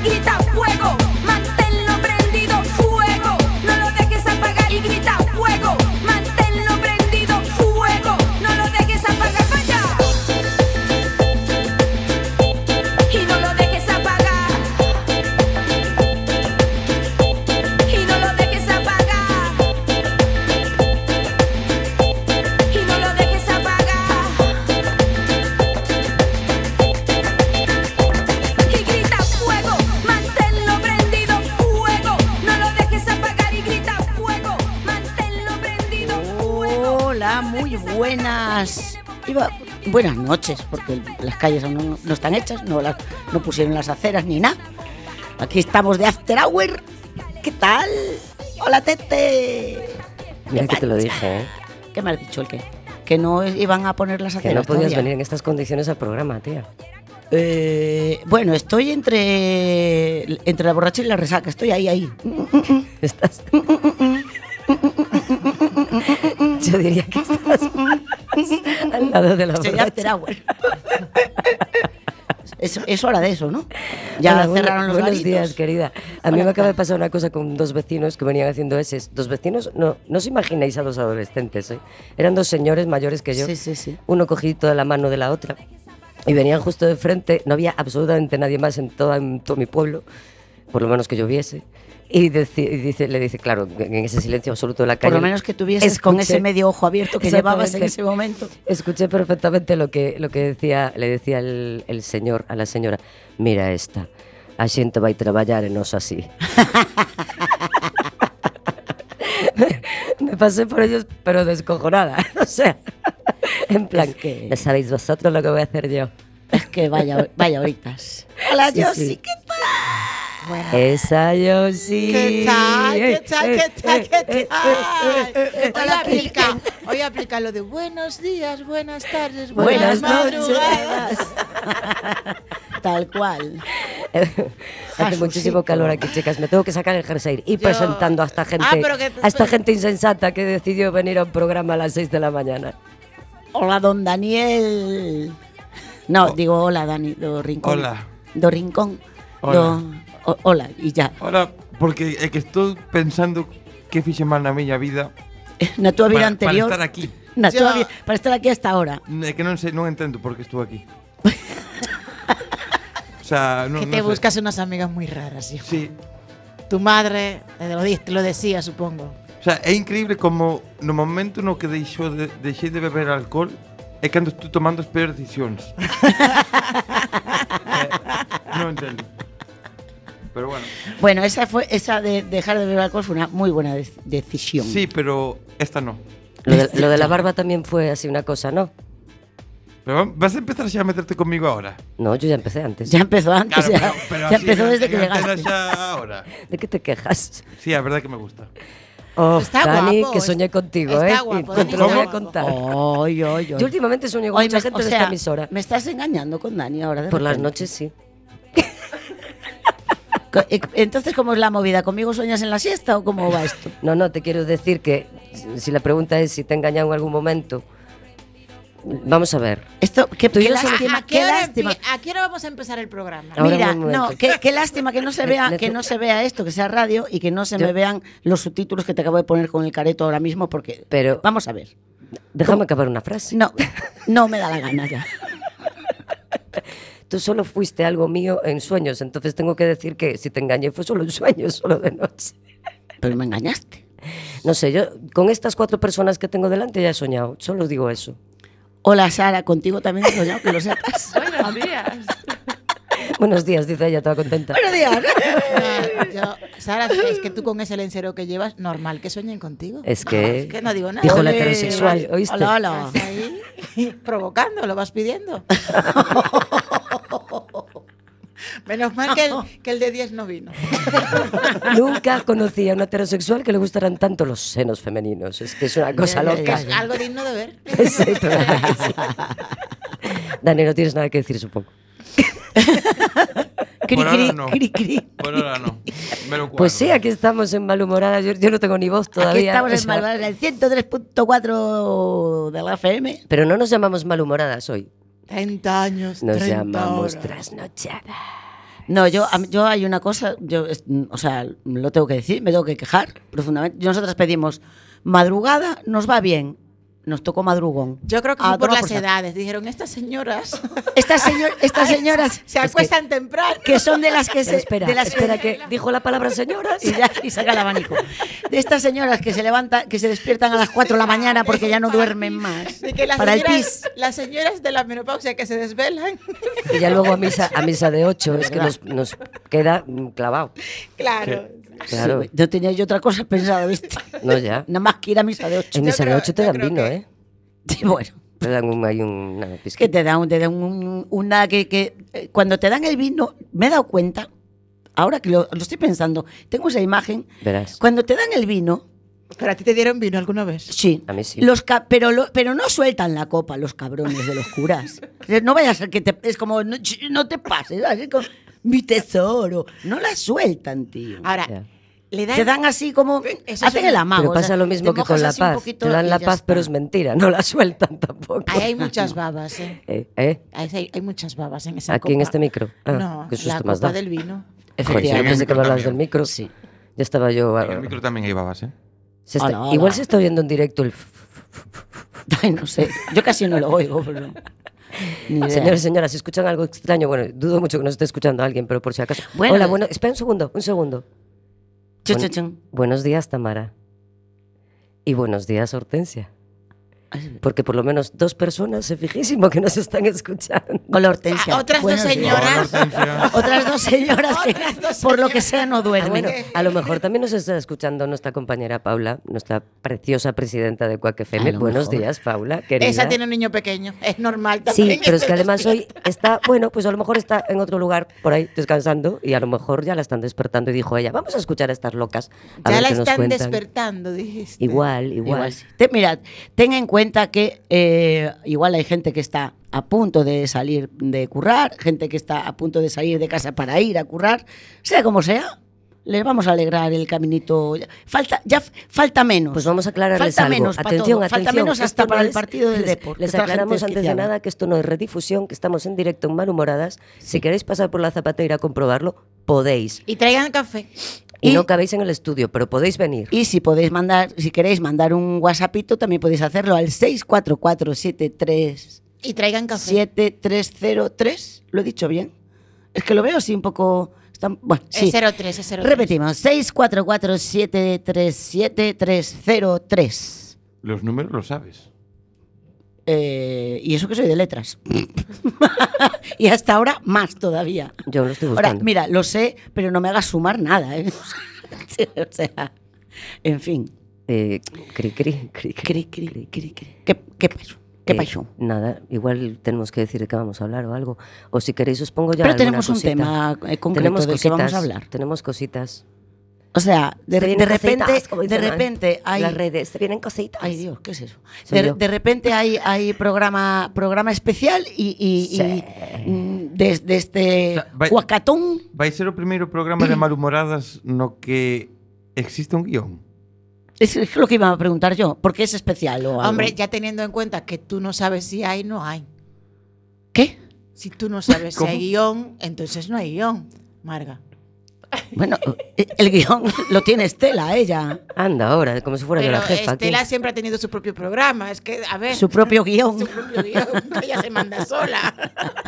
grita fuego, manténlo prendido, fuego, no lo dejes apagar y grita fuego, manténlo prendido, fuego, no lo dejes apagar, vaya. Y no lo dejes apagar. Y no lo dejes apagar. Y no lo dejes apagar. Y grita fuego, manténlo prendido, fuego, no lo dejes apagar y grita fuego, manténlo prendido, fuego. Hola, muy buenas. Buenas noches, porque las calles aún no están hechas, no pusieron las aceras ni nada. Aquí estamos de After Hour. ¿Qué tal? Hola, Tete. Mira que te lo dije, ¿eh? ¿Qué me has dicho el qué? Que no iban a poner las Que aceras no podías todavía. venir en estas condiciones al programa, tía. Bueno, estoy entre la borracha y la resaca. Estoy ahí. Estás... Yo diría que estás al lado de la Estoy de borracha. After Hour. Es hora de eso, ¿no? Ya Hola, cerraron los buenos garitos. días, querida. A mí me acaba de pasar una cosa con dos vecinos que venían haciendo eses. Dos vecinos, no os imagináis a dos adolescentes, ¿eh? Eran dos señores mayores que yo. Sí. Uno cogido de la mano de la otra. Y venían justo de frente. No había absolutamente nadie más en todo mi pueblo, por lo menos que yo viese. Y le dice, claro, en ese silencio absoluto de la calle. Por lo menos que tuvieses con ese medio ojo abierto que llevabas en ese momento. Escuché perfectamente lo que le decía el señor a la señora. Mira esta, a xente vai traballar e nos así. Me pasé por ellos, pero descojonada. O sea, en plan, Es que- ya sabéis vosotros lo que voy a hacer yo. Es que vaya horitas. Hola, Sí, Josi, sí. ¿qué tal? Esa yo sí. ¿Qué tal? Hoy aplica lo de buenos días, buenas tardes, buenas madrugadas. Tal cual. Hace muchísimo calor aquí, chicas. Me tengo que sacar el jersey y presentando a esta gente, pero que- a esta gente insensata que decidió venir a un programa a las 6 de la mañana. Hola, don Daniel. No, digo hola, Dani, do Rincón. Hola. Do Rincón. Hola. Hola, y ya. Ahora, porque é que estou pensando que fixe mal na miña vida Na tua vida para anterior. estar aquí. Para estar aquí hasta ahora. É que non sei, non entendo por que estou aquí. O sea, Que te buscas unas amigas muy raras, hijo. Sí. Tu madre te lo decía, supongo. O sea, é increíble como no momento no que deixei de beber alcohol é cando estou tomando as peores decisións. Non entendo. Pero bueno. Bueno, esa de dejar de beber alcohol fue una muy buena decisión. Sí, pero esta no. Lo de la barba también fue así una cosa, ¿no? Pero vas a empezar xa a meterte conmigo ahora. No, yo ya empecé antes. Ya empezó antes, Claro, ya, pero ya así empezó en- desde que en antena llegaste. xa ahora. ¿De qué te quejas? Sí, a verdad que me gusta. Oh, Está Dani, guapo, que soñé contigo, está ¿eh? guapo, Y Dani, te lo voy a está contar. Oy. Yo últimamente sueño con Oye, mucha gente de esta emisora. me estás engañando con Dani ahora. de Por las repente. noches sí. Entonces, ¿cómo es la movida? ¿Conmigo sueñas en la siesta o cómo va esto? No, te quiero decir que si la pregunta es si te he engañado en algún momento, vamos a ver. Esto, qué Tú y yo lástima, ¿A qué hora lástima. ¿A qué hora vamos a empezar el programa? Ahora, Mira, un momento. no, qué lástima que no se vea esto, que sea radio y que no se Yo- me vean los subtítulos que te acabo de poner con el careto ahora mismo porque Pero- vamos a ver. Déjame acabar una frase. No me da la gana ya. Tú solo fuiste algo mío en sueños, entonces tengo que decir que si te engañé fue solo en sueños, solo de noche. Pero me engañaste. No sé, yo con estas 4 personas que tengo delante ya he soñado, solo digo eso. Hola Sara, contigo también he soñado, que lo sepas. Buenos días. Buenos días, dice ella, toda contenta. Buenos días. Sara, es que tú con ese lencero que llevas, normal que sueñen contigo. Es que, Es que no digo nada. dijo la Ole, heterosexual, ¿oíste? Hola, hola. Estás ahí provocando, lo vas pidiendo. Menos mal que el de 10 no vino. Nunca conocí a una heterosexual que le gustaran tanto los senos femeninos. Es que es una cosa Ya, ya, loca. ya, ya. Algo digno de ver. Sí, pero verdad que sí. Dani, no tienes nada que decir, supongo. Cri, Por ahora cri, no. cri, cri. Por ahora no. Me lo Pues sí, guardo. aquí estamos en Malhumorada. Yo no tengo ni voz todavía. Aquí estamos o en sea, Malvada, en el 103.4 de la FM. Pero no nos llamamos Malhumoradas hoy. 30 años, Nos 30 llamamos horas. Trasnochadas. No, yo hay una cosa, o sea, lo tengo que decir, me tengo que quejar profundamente. Nosotras pedimos madrugada, nos va bien. Nos tocó madrugón. Yo creo que A fue por tomar las saco. edades. Dijeron, estas señoras Estas señoras se acuestan temprano. que son de las que Pero se... espera, de las espera, que dijo la palabra señoras. y saca el abanico. De estas señoras que se levantan, que se despiertan a las 4 de la mañana porque ya no duermen más. De que Para el pis. las señoras de la menopausia que se desvelan. Y ya luego a misa de 8, es que nos queda clavado. Claro. Claro. Sí, no tenía yo otra cosa pensada, ¿viste? No, ya. Nada más que ir a misa de 8. En misa de creo- 8 te yo dan creo vino, que- ¿eh? Sí, bueno. Te dan una Que pizquita. te dan una cuando te dan el vino, me he dado cuenta, ahora que lo estoy pensando, tengo esa imagen, Verás. cuando te dan el vino, ¿Pero a ti te dieron vino alguna vez? sí, A mí sí. pero no sueltan la copa los cabrones de los curas. No vaya a ser que es como, no te pases, así como, mi tesoro, no la sueltan, tío. Ahora, Ya. le dan... Te dan así como, Eso hacen es- el amago. Pero o sea, pasa lo mismo te que con mojas la así un paz. poquito Te dan y la ya paz, está. pero es mentira. No la sueltan tampoco. Ahí hay muchas babas, ¿eh? Hay muchas babas en esa Aquí en copa. este micro. Ah, No, qué la susto me has copa dado. del vino. Joder, yo Efectivamente. pensé que me hablabas del También. micro. Sí. Ya estaba yo. En el micro también hay babas, ¿eh? Hola, hola. Igual se está oyendo en directo el. Ay, no sé, yo casi no lo oigo, pero... ni idea. Señores, señoras, si escuchan algo extraño, bueno, dudo mucho que nos esté escuchando alguien, pero por si acaso. Bueno, Hola, bueno, espera un segundo. Chun, Bueno, chun, chun. Buenos días, Tamara. Y buenos días, Hortensia. Porque por lo menos 2 personas, sé fijísimo, que nos están escuchando. Hola, Hortensia. Otras dos Buenos días. señoras. Hola, Hortensia. Otras dos señoras que, por lo que sea, no Ah, duermen. bueno, a lo mejor también nos está escuchando nuestra compañera Paula, nuestra preciosa presidenta de Quack FM. A lo Buenos mejor. días, Paula, querida. Esa tiene un niño pequeño. Es normal también. Sí, pero es que además hoy está, bueno, pues a lo mejor está en otro lugar por ahí descansando y a lo mejor ya la están despertando y dijo ella, vamos a escuchar a estas locas. A Ya ver la qué nos están cuentan. despertando, dijiste. Igual. Igual sí. Mirad, ten en cuenta que igual hay gente que está a punto de salir de currar, gente que está a punto de salir de casa para ir a currar, sea como sea, les vamos a alegrar el caminito. Falta menos. Pues vamos a aclararles falta algo. menos para Atención, todo. atención. Falta menos que hasta esto para no el es- partido del les- Depor. Les que esta aclaramos gente es antes de quiciada. nada que esto no es redifusión, que estamos en directo en Malhumoradas. Si queréis pasar por la Zapateira a comprobarlo, podéis. Y traigan café. Y, Y- no cabéis en el estudio, pero podéis venir. Y si queréis mandar un WhatsAppito, también podéis hacerlo al 64473 Y traigan café. 7303. ¿Lo he dicho bien? Es que lo veo así un poco... bueno, sí. Es 03, es 03. Repetimos, 644737303. Los números los sabes. Y eso que soy de letras. Y hasta ahora más todavía. Yo lo estoy Ahora, buscando. mira, lo sé, pero no me hagas sumar nada, ¿eh? O sea, en fin. Cri, cri, cri, cri. Cri, cri, cri, cri. ¿Qué pasó? ¿Qué pasó? Nada, igual tenemos que decir de qué vamos a hablar o algo. O si queréis os pongo ya Pero alguna tenemos un cosita. tema concreto Tenemos del que vamos a cositas, hablar. Tenemos cositas. O sea, Se vienen de repente, cositas, como dicen hay... las redes, se vienen cositas. Ay, Dios, ¿qué es eso? Soy yo. De repente hay programa especial y desde este O sea, vai- Huacatón. Vai ser o primeiro programa de Malhumoradas no que existe un guión. Es lo que iba a preguntar yo, ¿por qué es especial o algo? Hombre, ya teniendo en cuenta que tú no sabes si hay, no hay. ¿Qué? Si tú no sabes si ¿Cómo? hay guión, entonces no hay guión, Marga. Bueno, el guión lo tiene Estela, ella. Anda ahora, como si fuera yo Pero la jefa. aquí. Estela siempre ha tenido su propio programa. Es que, a ver. Su propio guión. Su propio guión. Ella se manda sola.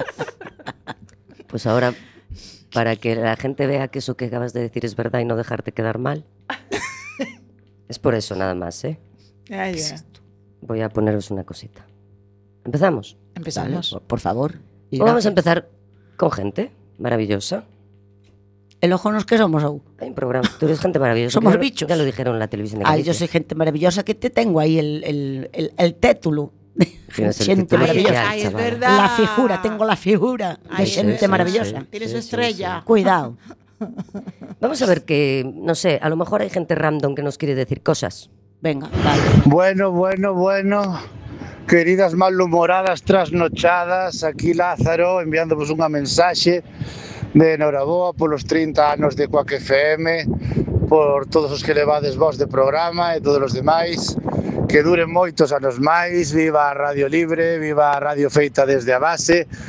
Pues ahora, para que la gente vea que eso que acabas de decir es verdad y no dejarte quedar mal. Es por eso nada más, ¿eh? Ya, ya. Voy a poneros una cosita. ¿Empezamos? Empezamos. Vale, por favor. Y Vamos a gracias. empezar con gente maravillosa. El ojo no es que somos aún. Hay un programa. Tú eres gente maravillosa. Somos Ya lo- bichos. Ya lo dijeron en la televisión de Ay, Galicia. yo soy gente maravillosa que te tengo ahí el título. Tienes el Gente título Ay, maravillosa. oficial, ay, es chavala. verdad. La figura, tengo la figura de Ay, gente sí, maravillosa. sí. Tiene su estrella. Cuidado. Vamos a ver que, no sé, a lo mejor hay gente random que nos quiere decir cosas. Venga, dale. Bueno, queridas malhumoradas trasnochadas, aquí Lázaro enviándovos unha mensaxe de enhoraboa polos 30 anos de Quack FM, por todos os que levades vos de programa e todos os demais, que duren moitos anos máis, viva a Radio Libre, viva a radio feita desde a base,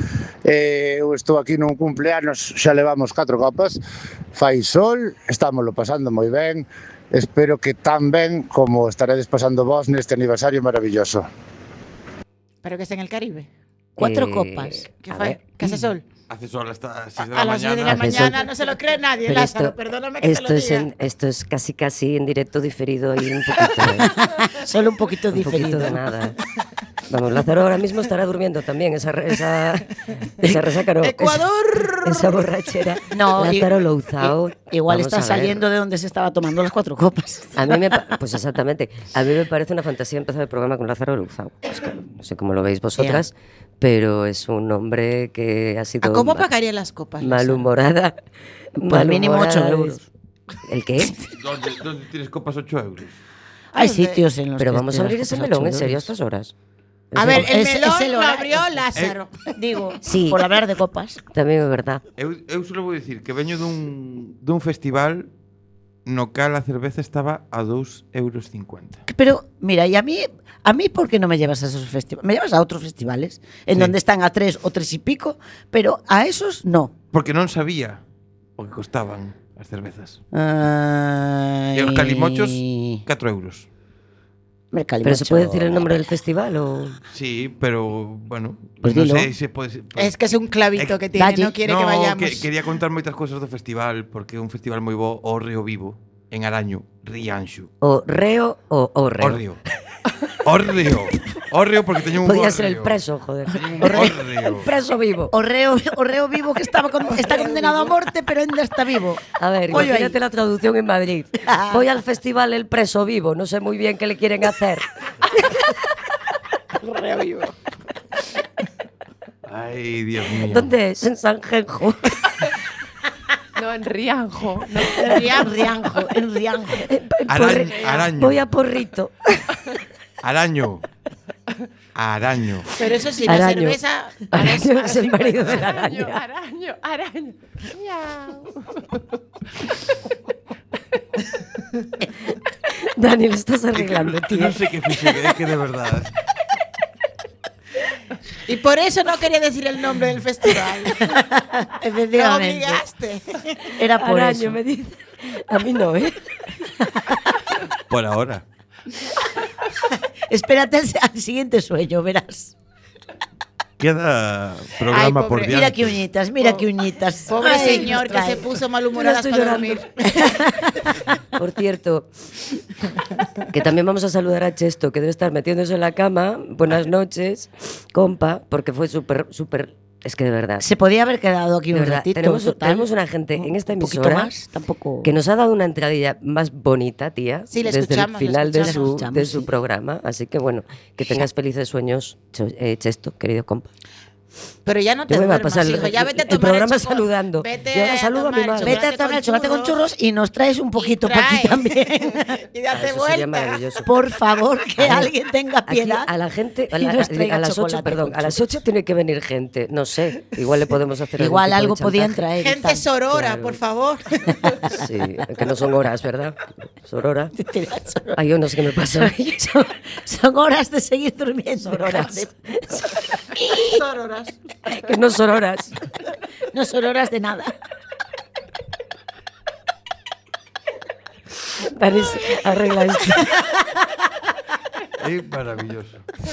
Eu estou aquí nun cumpleanos, xa levamos 4 copas, fai sol, estámoslo pasando moi ben, espero que tan ben como estaredes pasando vos neste aniversario maravilloso. Pero que está en el Caribe. 4 Eh, copas. ¿Qué a fue? ver. ¿Qué hace sol? Hace sol hasta las 6 de A la las 6 de la mañana. Hace sol. mañana no se lo cree nadie, Pero Lázaro. Perdóname que te lo diga. Esto es casi en directo diferido y un poquito, Solo un poquito un poquito diferido. de nada. Vamos, Lázaro ahora mismo estará durmiendo también, esa resaca no. ¡Ecuador! Esa borrachera. No, Lázaro Louzao. Igual vamos está a ver. saliendo de donde se estaba tomando las 4 copas. A mí pues exactamente. A mí me parece una fantasía empezar el programa con Lázaro Louzao. Es que no sé cómo lo veis vosotras, pero es un hombre que ha sido ¿A cómo pagarían las copas, Lázaro? malhumorada. Pues mínimo 8 malhumorada euros. ¿El qué? ¿Dónde tienes copas 8 euros? Hay ¿Dónde? sitios en los Pero que vamos te a das abrir ese copas melón, 8 ¿en serio, a euros. estas horas? A ver, el Es melón el lo horario. abrió Lázaro. Digo, Sí. por hablar de copas. También es verdad. Eu solo vou dicir que veño dun festival no cal a cerveza estaba a 2,50 euros. Pero, mira, y a mí, ¿por qué no me llevas a esos festivales? Me llevas a otros festivales en Sí. donde están a 3 o 3 y pico, pero a esos no. Porque non sabía o que costaban as cervezas. Ay, E os calimochos, 4 euros. el ¿Pero calimocho. se puede decir el nombre del festival o...? Sí, pero, bueno, Pues non dilo. sei se pode... Es que es un clavito que tiene, Dalle. no quiere que vayamos. quería contar moitas cousas do festival, porque é un festival moi bo, o Río Vivo, en Araño, Rianxo. ¿O reo o O orreo? Río. O Río. O Río porque teño un Podía bo ser el río. preso, joder. O Río. Preso vivo. O reo vivo que está condenado a muerte, pero ainda está vivo. A ver, Oye, imagínate la traducción en Madrid. Voy al festival El Preso Vivo, no sé muy bien qué le quieren hacer. Ay, Dios mío. ¿Dónde es? En San Genjo. No, en Rianjo. No. En Rianjo. Araño. Voy a Porrito. Araño. Araño. Pero eso sí, la Araño. cerveza. Araño es el marido de la araña. Araño. Miau. Dani, lo estás arreglando, tío. Non sei que fixe, é que de verdad. Y por eso no quería decir el nombre del festival. Me Efectivamente. obligaste. Era por Araño, eso. me dice. A mí no, ¿eh? Por ahora. Espérate al siguiente sueño, verás. Queda programa Ay, por pobre. diante. Mira qué uñitas, mira qué uñitas. Pobre Ay, señor nos que trae. se puso malhumoradas Yo estoy para llorando. dormir. Por cierto, que también vamos a saludar a Chesto, que debe estar metiéndose en la cama. Buenas noches, compa, porque fue súper. Es que de verdad. Se podía haber quedado aquí De un verdad, ratito. tenemos total. una gente en esta Un poquito emisora más, tampoco. que nos ha dado una entradilla más bonita, tía, Sí, le desde escuchamos, el le final de escuchamos. su, de su Sí. programa. Así que bueno, que tengas felices sueños, Chesto, querido compa. Pero ya no te Yo me voy a duermas, pasar hijo, ya vete a el tomar programa chocolate. saludando. Vete Yo ahora saludo a mi madre. Vete a tomar chocolate con churros y nos traes un poquito Y para aquí trae. también. Y date Eso sería vuelta. maravilloso. Por favor, que A ver, alguien tenga Aquí piedad. a la gente, y nos traiga a las 8, chocolate perdón, con a las churros. 8 tiene que venir gente, no sé, igual le podemos hacer Igual algún algo tipo de podían chantaje. traer. y Gente tal. sorora, Claro. por favor. Sí, que no son horas, ¿verdad? Sorora. Ay, yo no sé qué me pasa. Son horas de seguir durmiendo. Son horas. Sororas. Que no son horas. No son horas de nada. Dani, arregla esto. É maravilloso.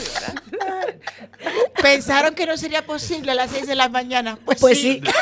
Pensaron que no sería posible a las 6 de la mañana. Pues, Pues sí. sí.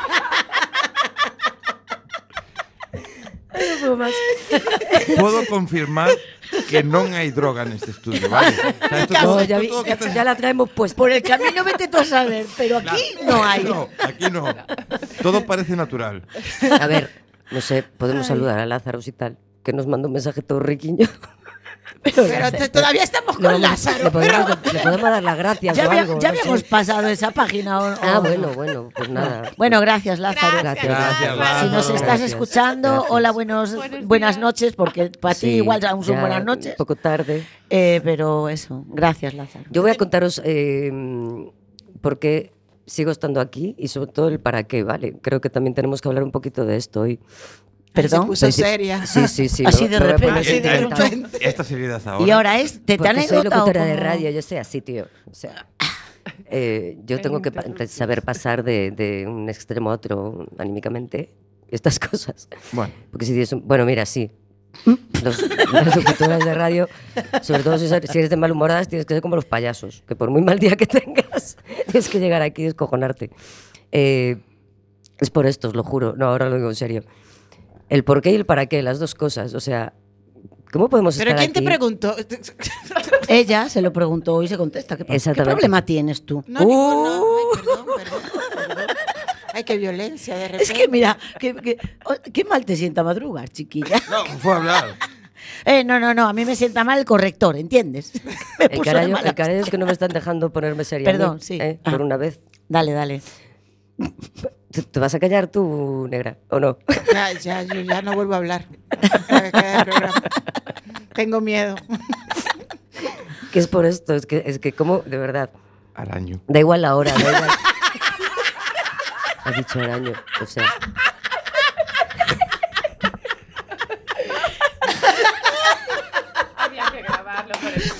Podo confirmar que non hai droga neste estudio, vale? O sea, esto No, todo- ya, todo que estás- ya la traemos puesta. Por el camino vete tú a saber, pero aquí no hay. No, aquí no. Todo parece natural. A ver, no sé, podemos saludar a Lázaro y tal, que nos mandó un mensaje todo riquiño. Pero todavía estamos con Le Lázaro. podemos dar las gracias Ya, o algo. ya no sé. habíamos pasado esa página. Ah, bueno, pues nada. Bueno, gracias, Lázaro. Gracias, Gracias, Lázaro. Si nos Lázaro. estás Gracias. escuchando, Gracias. hola, Buenos buenas días. noches, porque para ti Sí, igual aún son ya buenas noches. Un poco tarde. Pero eso, gracias, Lázaro. Yo voy a contaros por qué sigo estando aquí y sobre todo el para qué, ¿vale? Creo que también tenemos que hablar un poquito de esto hoy. Perdón. Se puso Sí, sí. seria. Sí. Así me de voy a repente. poner Así de sentimental. repente. Esta seriedad ahora. Y ahora es, ¿te Porque soy anécdota o locutora de cómo? radio, yo sé así, tío. O sea, yo tengo que saber pasar de un extremo a otro anímicamente, estas cosas. Bueno, Porque si dices, bueno, mira, sí. Las locutoras de radio, sobre todo si eres de malhumoradas, tienes que ser como los payasos, que por muy mal día que tengas, tienes que llegar aquí y descojonarte. Es por esto, os lo juro. No, ahora lo digo en serio. El por qué y el para qué, las dos cosas. O sea, ¿cómo podemos ¿Pero estar quién te aquí? preguntó? Ella se lo preguntó y se contesta. ¿Qué Exactamente. problema tienes tú? No, ninguno. Ay, perdón. Ay, qué violencia de repente. Es que mira, qué mal te sienta madrugar, chiquilla. no, fue a hablar. No, a mí me sienta mal el corrector, ¿entiendes? Me El puso de carallo, mala el carallo es que no me están dejando ponerme seria. a mí, Perdón, sí. Por una vez. Dale. ¿Te vas a callar tú, negra, o no? Ya, yo ya no vuelvo a hablar. Para que quede el programa. Tengo miedo. Que es por esto, es que como, de verdad, Araño. da igual la hora, da igual. Ha dicho araño, o sea. Había que grabarlo por el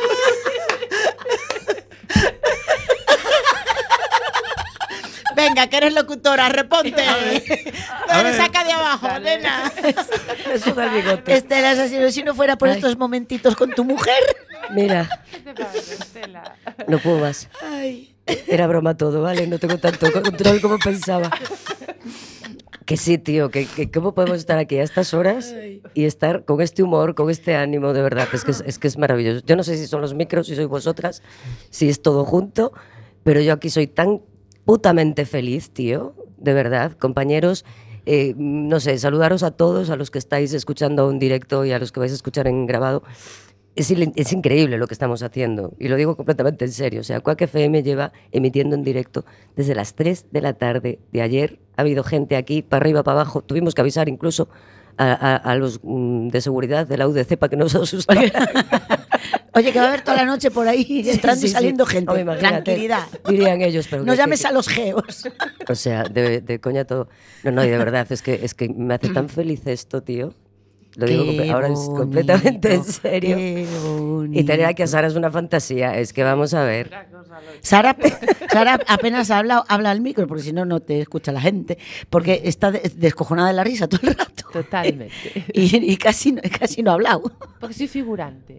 Venga, que eres locutora, reponte. A Dale, ver. saca de abajo, nena. Eso da el bigote. Estela Asesino, si no fuera por Ay. estos momentitos con tu mujer. Mira, ¿Qué te pasa, Estela? no puedo más. Era broma todo, ¿vale? No tengo tanto control como pensaba. Que sí, tío, que cómo podemos estar aquí a estas horas y estar con este humor, con este ánimo, de verdad, es que es maravilloso. Yo no sé si son los micros, si sois vosotras, si es todo junto, pero yo aquí soy tan putamente feliz, tío, de verdad, compañeros. No sé, saludaros a todos, a los que estáis escuchando en directo y a los que vais a escuchar en grabado. Es increíble lo que estamos haciendo, y lo digo completamente en serio. O sea, Quack FM lleva emitiendo en directo desde las 3 de la tarde de ayer. Ha habido gente aquí, para arriba, para abajo. Tuvimos que avisar incluso a los de seguridad de la UDC para que no se asustaran. Oye, que va a haber toda la noche por ahí entrando y saliendo gente. Hombre, imagínate, Tranquilidad. dirían ellos, pero No que- llames que- a los geos. O sea, de coña todo. No, y de verdad, es que me hace tan feliz esto, tío. Lo digo ahora es completamente en serio. Qué bonito. Y tener aquí a Sara es una fantasía. Es que vamos a ver. Sara apenas habla al micro, porque si no, no te escucha la gente. Porque está descojonada de la risa todo el rato. Totalmente. Y casi no ha hablado. Porque soy figurante.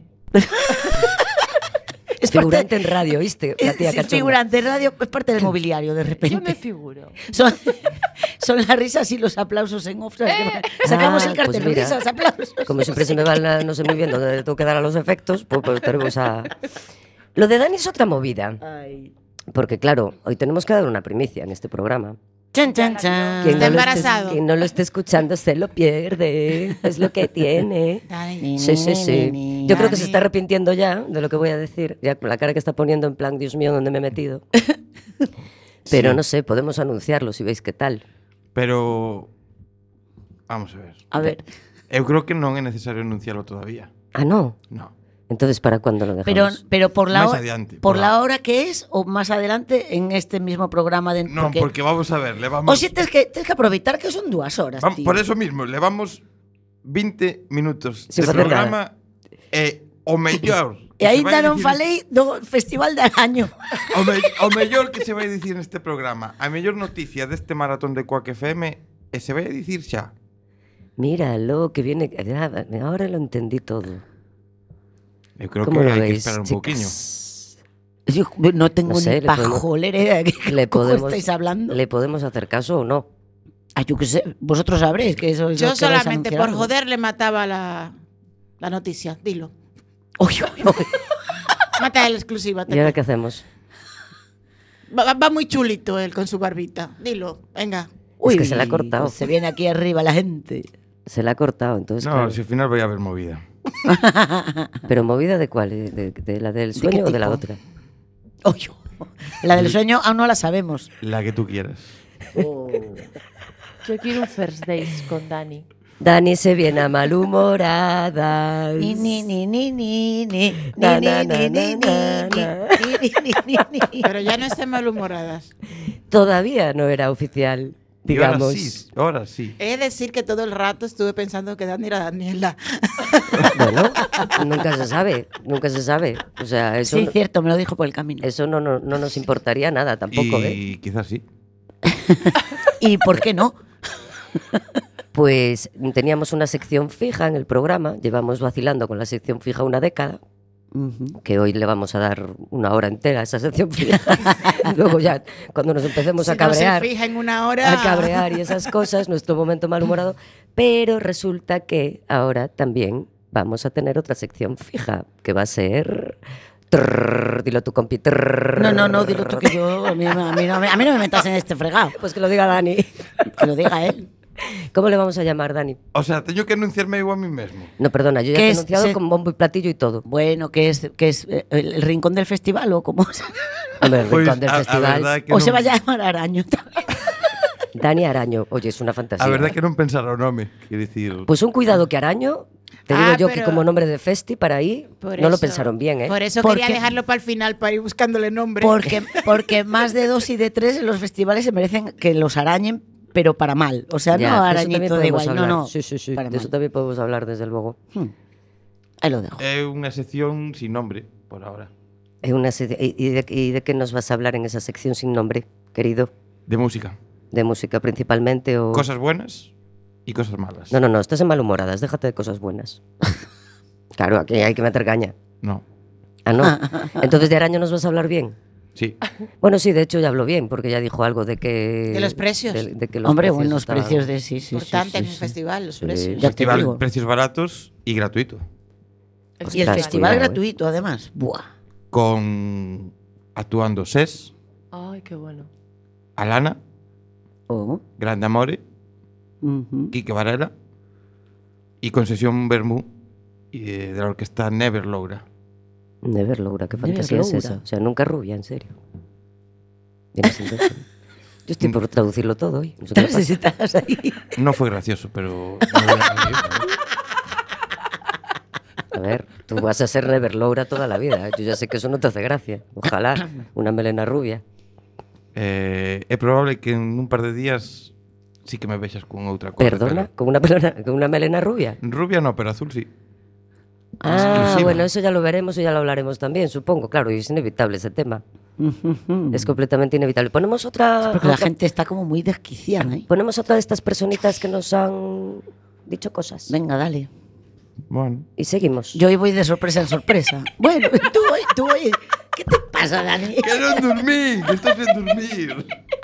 Es Figurante en radio, ¿viste? La tía sí, cachonda. figurante en radio, es parte del mobiliario, de Yo me repente. figuro. Son las risas y los aplausos en off. Sacamos el cartel, pues mira, risas, aplausos. Como siempre se me va, no sé muy bien dónde tengo que dar a los efectos, pues tenemos a... Lo de Dani es otra movida. Ay. Porque claro, hoy tenemos que dar una primicia en este programa. Chan, chan, chan. Quien Está no lo esté- embarazado. quien no lo esté escuchando se lo pierde. Es lo que tiene. Dani. Sí. Yo creo que se está arrepintiendo ya de lo que voy a decir, ya con la cara que está poniendo en plan, Dios mío, ¿dónde me he metido? Pero Sí. no sé, podemos anunciarlo si veis qué tal. Pero vamos a ver. A ver, Eu creo que non é necesario anunciarlo todavía. Ah, no. No. Entonces, ¿para cuándo lo dejamos? pero por la Más hora, adiante, por por la la- hora que es o más adelante en este mismo programa de Non, porque vamos a ver, levamos... o si tens que aproveitar que son 2 horas, tío. Por eso mismo, levamos 20 minutos Sin de facer programa e o mellor E que se aínda vai non dicir- falei do Festival de Araño. o mellor que se vai dicir neste programa, a mellor noticia deste maratón de Quack FM e se vai a dicir xa. Míralo, que viene... Ahora lo entendí todo. Eu creo ¿Cómo que lo hai que veis, esperar un chicas? poquinho. Yo no tengo No sé, ni pajolera idea de qué Le cojo podemos, estáis hablando. ¿Le podemos hacer caso o no? Ah, yo qué sé, vosotros sabréis que eso es Yo lo que vais a solamente anunciar por algo. joder le mataba la noticia. Dilo. Uy, uy, uy. Mata la exclusiva. ¿Y ahora qué hacemos? Va muy chulito él con su barbita. Dilo, venga. Uy, que se la ha cortado. Se viene aquí arriba la gente. Se la ha cortado, entonces. No, claro. si al final vai a haber movida. ¿Pero movida de cuál? ¿De la del sueño o de la tipo? otra? Uy, la del sueño aún no la sabemos. La que tú quieras. Yo quiero un first dates con Dani. Dani se viene a malhumorada. Ni, ni, ni, ni, ni, ni, Na, ni, na, ni, na, ni, na, ni, na, ni, na. ni, ni, ni, ni. Pero ya no estén malhumoradas. Todavía no era oficial, digamos. Ahora sí. He de decir que todo el rato estuve pensando que Dani era Daniela. Bueno, nunca se sabe, nunca se sabe. O sea, eso, Sí, cierto, me lo dijo por el camino. eso no nos importaría nada tampoco, ¿eh? Y quizás sí. ¿Y por qué no? Pues teníamos una sección fija en el programa, llevamos vacilando con la sección fija una década, Ujú. que hoy le vamos a dar una hora entera a esa sección fija. Luego ya, cuando nos empecemos a Si no se cabrear, fija en una hora. a cabrear y esas cosas, nuestro momento malhumorado, pero resulta que ahora también vamos a tener otra sección fija, que va a ser... dilo tú, compi. No, dilo tú que yo, a mí no me metas en este fregado. Pues que lo diga Dani. Que lo diga él. ¿Cómo le vamos a llamar, Dani? O sea, teño que anunciarme yo a mí mesmo. No, perdona, yo ya ¿Qué te he es? anunciado con bombo y platillo y todo. Bueno, ¿qué es el rincón del festival o cómo? Hombre, el Pois, rincón del a festival. verdade que O se non- va a llamar Araño también. Dani Araño. Oye, es una fantasía. A verdade que non pensar o nome, quero dicir... Pues un cuidado que Araño, te digo Ah, yo que pero- como nombre de festi para ahí, Por no lo eso- pensaron bien, ¿eh? Por eso Porque- quería dejarlo para el final, para ir buscándole nombre. Porque más de 2 y de 3 en los festivales se merecen que los arañen, pero para mal. O sea, Ya, no de eso también arañito de podemos igual. No, hablar. no. Sí, sí, sí. para De eso mal. también podemos hablar, desde luego. Ahí lo dejo. É unha sección sin nombre, por ahora. ¿Y de qué nos vas a hablar en esa sección sin nombre, querido? De música. ¿De música principalmente o...? Cosas buenas y cosas malas. No, estás en malhumoradas, déjate de cosas buenas. Claro, aquí hay que meter caña. No. Ah, no. Entonces de Araño nos vas a hablar bien. Sí. Bueno, sí, de hecho ya habló bien, porque ya dijo algo de que... De los precios. de que los Hombre, precios buenos estaban- precios de sí. Importante en un sí. festival, los Sí. precios. Ya te Festival, digo. precios baratos y gratuito. Y el Ostras, festival cuidado, gratuito, además. Buah. Con actuando SES, Ay, qué bueno. Alana, Oh. Grande Amore, Ujú. Quique Varela y con sesión Bermú y de la orquesta Never Logra. Never Logra, qué Never fantasía es Logra. esa. O sea, nunca rubia, en serio. Viene siendo eso. Yo estoy por traducirlo todo hoy. No sé qué me pasa. Necesitas ahí. No fue gracioso, pero... no voy a reír, A ver, tú vas a ser Never Logra toda la vida. Yo ya sé que eso no te hace gracia. Ojalá, una melena rubia. é probable que en un par de días sí que me vexas con outra cosa. Perdona, con una melena rubia. Rubia no, pero azul sí. Ah, Exclusiva. bueno, eso ya lo veremos y ya lo hablaremos también, supongo. Claro, y es inevitable ese tema. Es completamente inevitable. Ponemos otra... Porque la gente está como muy desquiciada, ¿eh? Ponemos otra de estas personitas que nos han dicho cosas. Venga, dale. Bueno. Y seguimos. Yo hoy voy de sorpresa en sorpresa. Bueno, tú hoy. ¿Qué te pasa, Dani? Que non dormí, que estou sen dormir.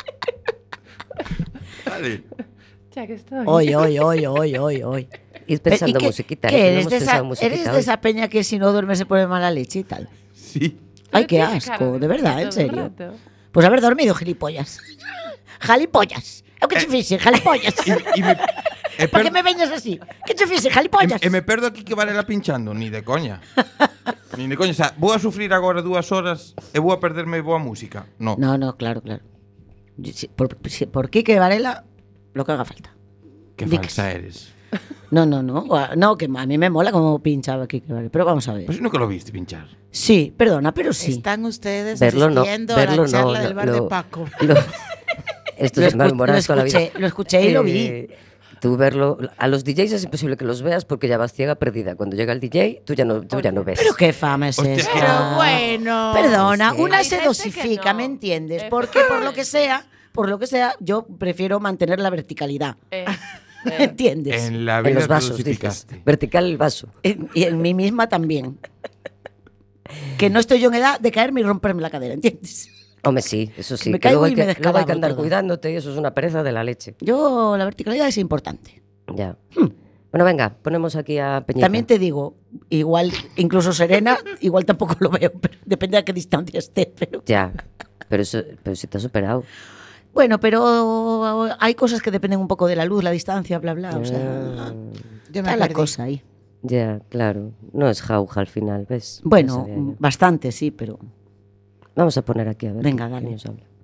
Vale. Ya que estoy. Hoy. Ir pensando musiquita. ¿Qué que no eres, hemos de pensado esa, musiquita eres hoy. de esa peña que si no duerme se pone mala leche y tal? Sí. Ay, qué Pero tiene cara asco, de verdad, en todo el serio. rato. Pues haber dormido, gilipollas. Jalipollas. ¿O qué te fixe, jalipollas? E me, e ¿Para qué me veñas así? ¿Qué te fixe, jalipollas? e me perdo aquí que Varela pinchando, ni de coña. Ni de coña, o sea, vou a sufrir agora 2 horas e vou a perderme boa música. No. No, claro. Por Quique Varela, lo que haga falta. Que Dix. falsa eres. No, que a mí me mola como pinchaba Quique Varela. Pero vamos a ver. Pues nunca lo viste pinchar. Sí, perdona, pero sí. Están ustedes Verlo no, asistiendo verlo a la charla no, del bar de Paco. Esto Lo es malhumoradas toda la vida. lo escuché y lo vi. Tú verlo, a los DJs es imposible que los veas porque ya vas ciega perdida. Cuando llega el DJ, tú ya no ves. Pero qué fama es Hostia, esta. Pero bueno. Perdona, Es que- una Hay se gente dosifica, que no. ¿me entiendes? Porque por lo que sea, yo prefiero mantener la verticalidad. ¿Me entiendes? En la En vida los te vasos, dices. dosificaste. Vertical el vaso. Y en mí misma también. Que no estoy yo en edad de caerme y romperme la cadera, ¿entiendes? Hombre, sí, eso sí. Me Que luego caigo hay y me que, luego hay que descabavo andar toda. cuidándote y eso es una pereza de la leche. Yo, la verticalidad es importante. Ya. Bueno, venga, ponemos aquí a Peñita. También te digo, igual, incluso serena, igual tampoco lo veo, pero depende a qué distancia esté. Pero Ya, pero si te has superado. bueno, pero hay cosas que dependen un poco de la luz, la distancia, bla, bla. O sea, Yo me está la perdí. cosa ahí. Ya, claro. No es jauja al final, ¿ves? Bueno, Ya sabía yo. bastante, sí, pero Vamos a poner aquí a ver. Venga, qué dale. nos habla.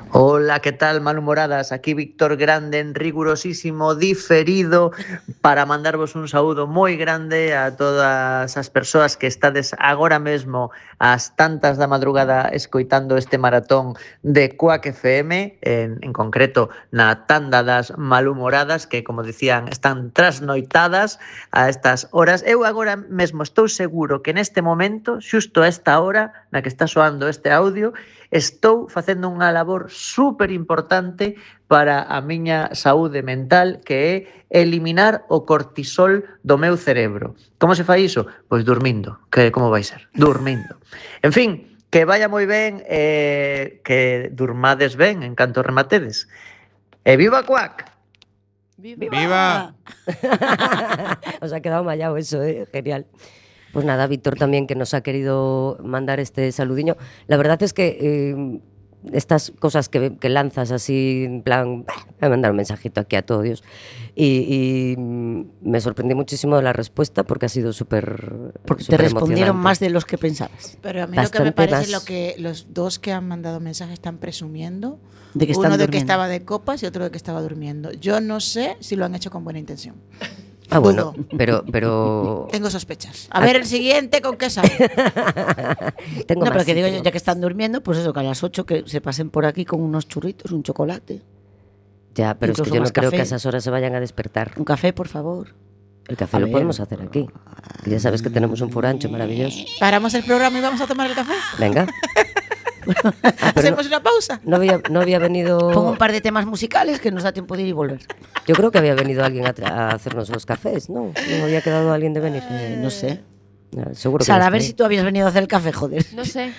Hola, ¿qué tal, malhumoradas? Aquí Víctor Grande en rigurosísimo diferido para mandarvos un saúdo moi grande a todas as persoas que estades agora mesmo ás tantas da madrugada escoitando este maratón de Quack FM, en concreto na tanda das malhumoradas que, como dicían, están trasnoitadas a estas horas. Eu agora mesmo estou seguro que neste momento, xusto a esta hora na que está soando este audio, estou facendo unha labor super importante para a miña saúde mental, que é eliminar o cortisol do meu cerebro. Como se fai iso? Pois dormindo. Que como vai ser? Dormindo. En fin, que vaya moi ben, que durmades ben en canto rematedes. E viva Quack! ¡Viva! Os ha quedado mallado eso, genial. Pues nada, Víctor también, que nos ha querido mandar este saludiño. La verdad es que estas cosas que lanzas así, en plan, voy a mandar un mensajito aquí a todo Dios. Y me sorprendí muchísimo de la respuesta porque ha sido súper. Porque te respondieron más de los que pensabas. Pero a mí Bastante lo que me parece más. lo que los dos que han mandado mensajes están presumiendo. De que están Uno de que durmiendo. estaba de copas y otro de que estaba durmiendo. Yo no sé si lo han hecho con buena intención. Ah, bueno, Dudo. pero Tengo sospechas. A ver el siguiente con qué sale. tengo No, más, pero que digo yo, tengo ya que más. están durmiendo, pues eso, que a las 8 que se pasen por aquí con unos churritos, un chocolate. Ya, pero es que incluso yo no más creo café. que a esas horas se vayan a despertar. Un café, por favor. El café A lo ver. podemos hacer aquí. Que ya sabes que tenemos un forancho maravilloso. Paramos el programa y vamos a tomar el café. Venga. pero Hacemos una pausa. No había venido. Pongo un par de temas musicales que nos da tiempo de ir y volver. Yo creo que había venido alguien a hacernos los cafés, ¿no? No había quedado alguien de venir. No sé. Seguro que Sara, no a ver está si tú habías venido a hacer el café, joder. No sé.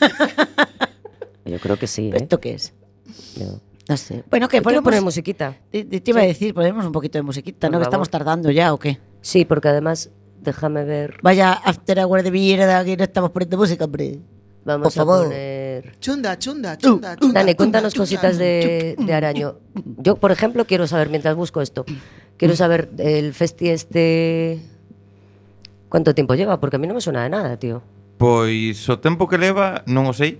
ahí. Yo creo que sí, ¿eh? ¿Esto qué es? Yo- No sé. Bueno, ¿qué? Yo quiero Ponemos. poner musiquita. Te iba a decir, ponemos un poquito de musiquita, Por ¿no? Que favor. estamos tardando ya, ¿o qué? Sí, porque además, déjame ver. Vaya after hour de mierda, aquí no estamos poniendo música, hombre. Vamos Por favor. a poner. Chunda, chunda, chunda, chunda. Dani, cuéntanos chunda, cositas chunda. de Araño. Yo, por ejemplo, quiero saber, mientras busco esto, quiero saber el festi este. ¿Cuánto tiempo lleva? Porque a mí no me suena de nada, tío. Pois o tempo que leva non o sei.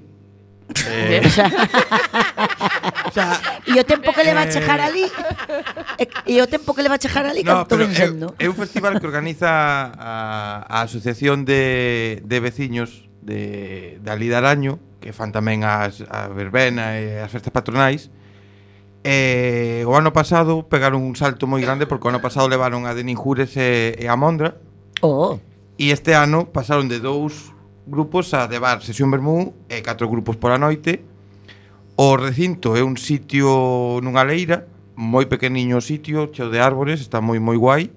O sea, E o tempo que le va a chejar ali E o tempo que le va a chejar ali no, Canto pero ven sendo é un festival que organiza a Asociación de veciños de ali de Araño, que fan tamén a verbena e as festas patronais. O ano pasado pegaron un salto moi grande porque o ano pasado levaron a de Ninjures e a Mondra. Oh, E este ano pasaron de 2 grupos a levar sesión vermú e 4 grupos pola noite. O recinto é un sitio nunha leira, moi pequeniño o sitio, cheo de árbores, está moi guai.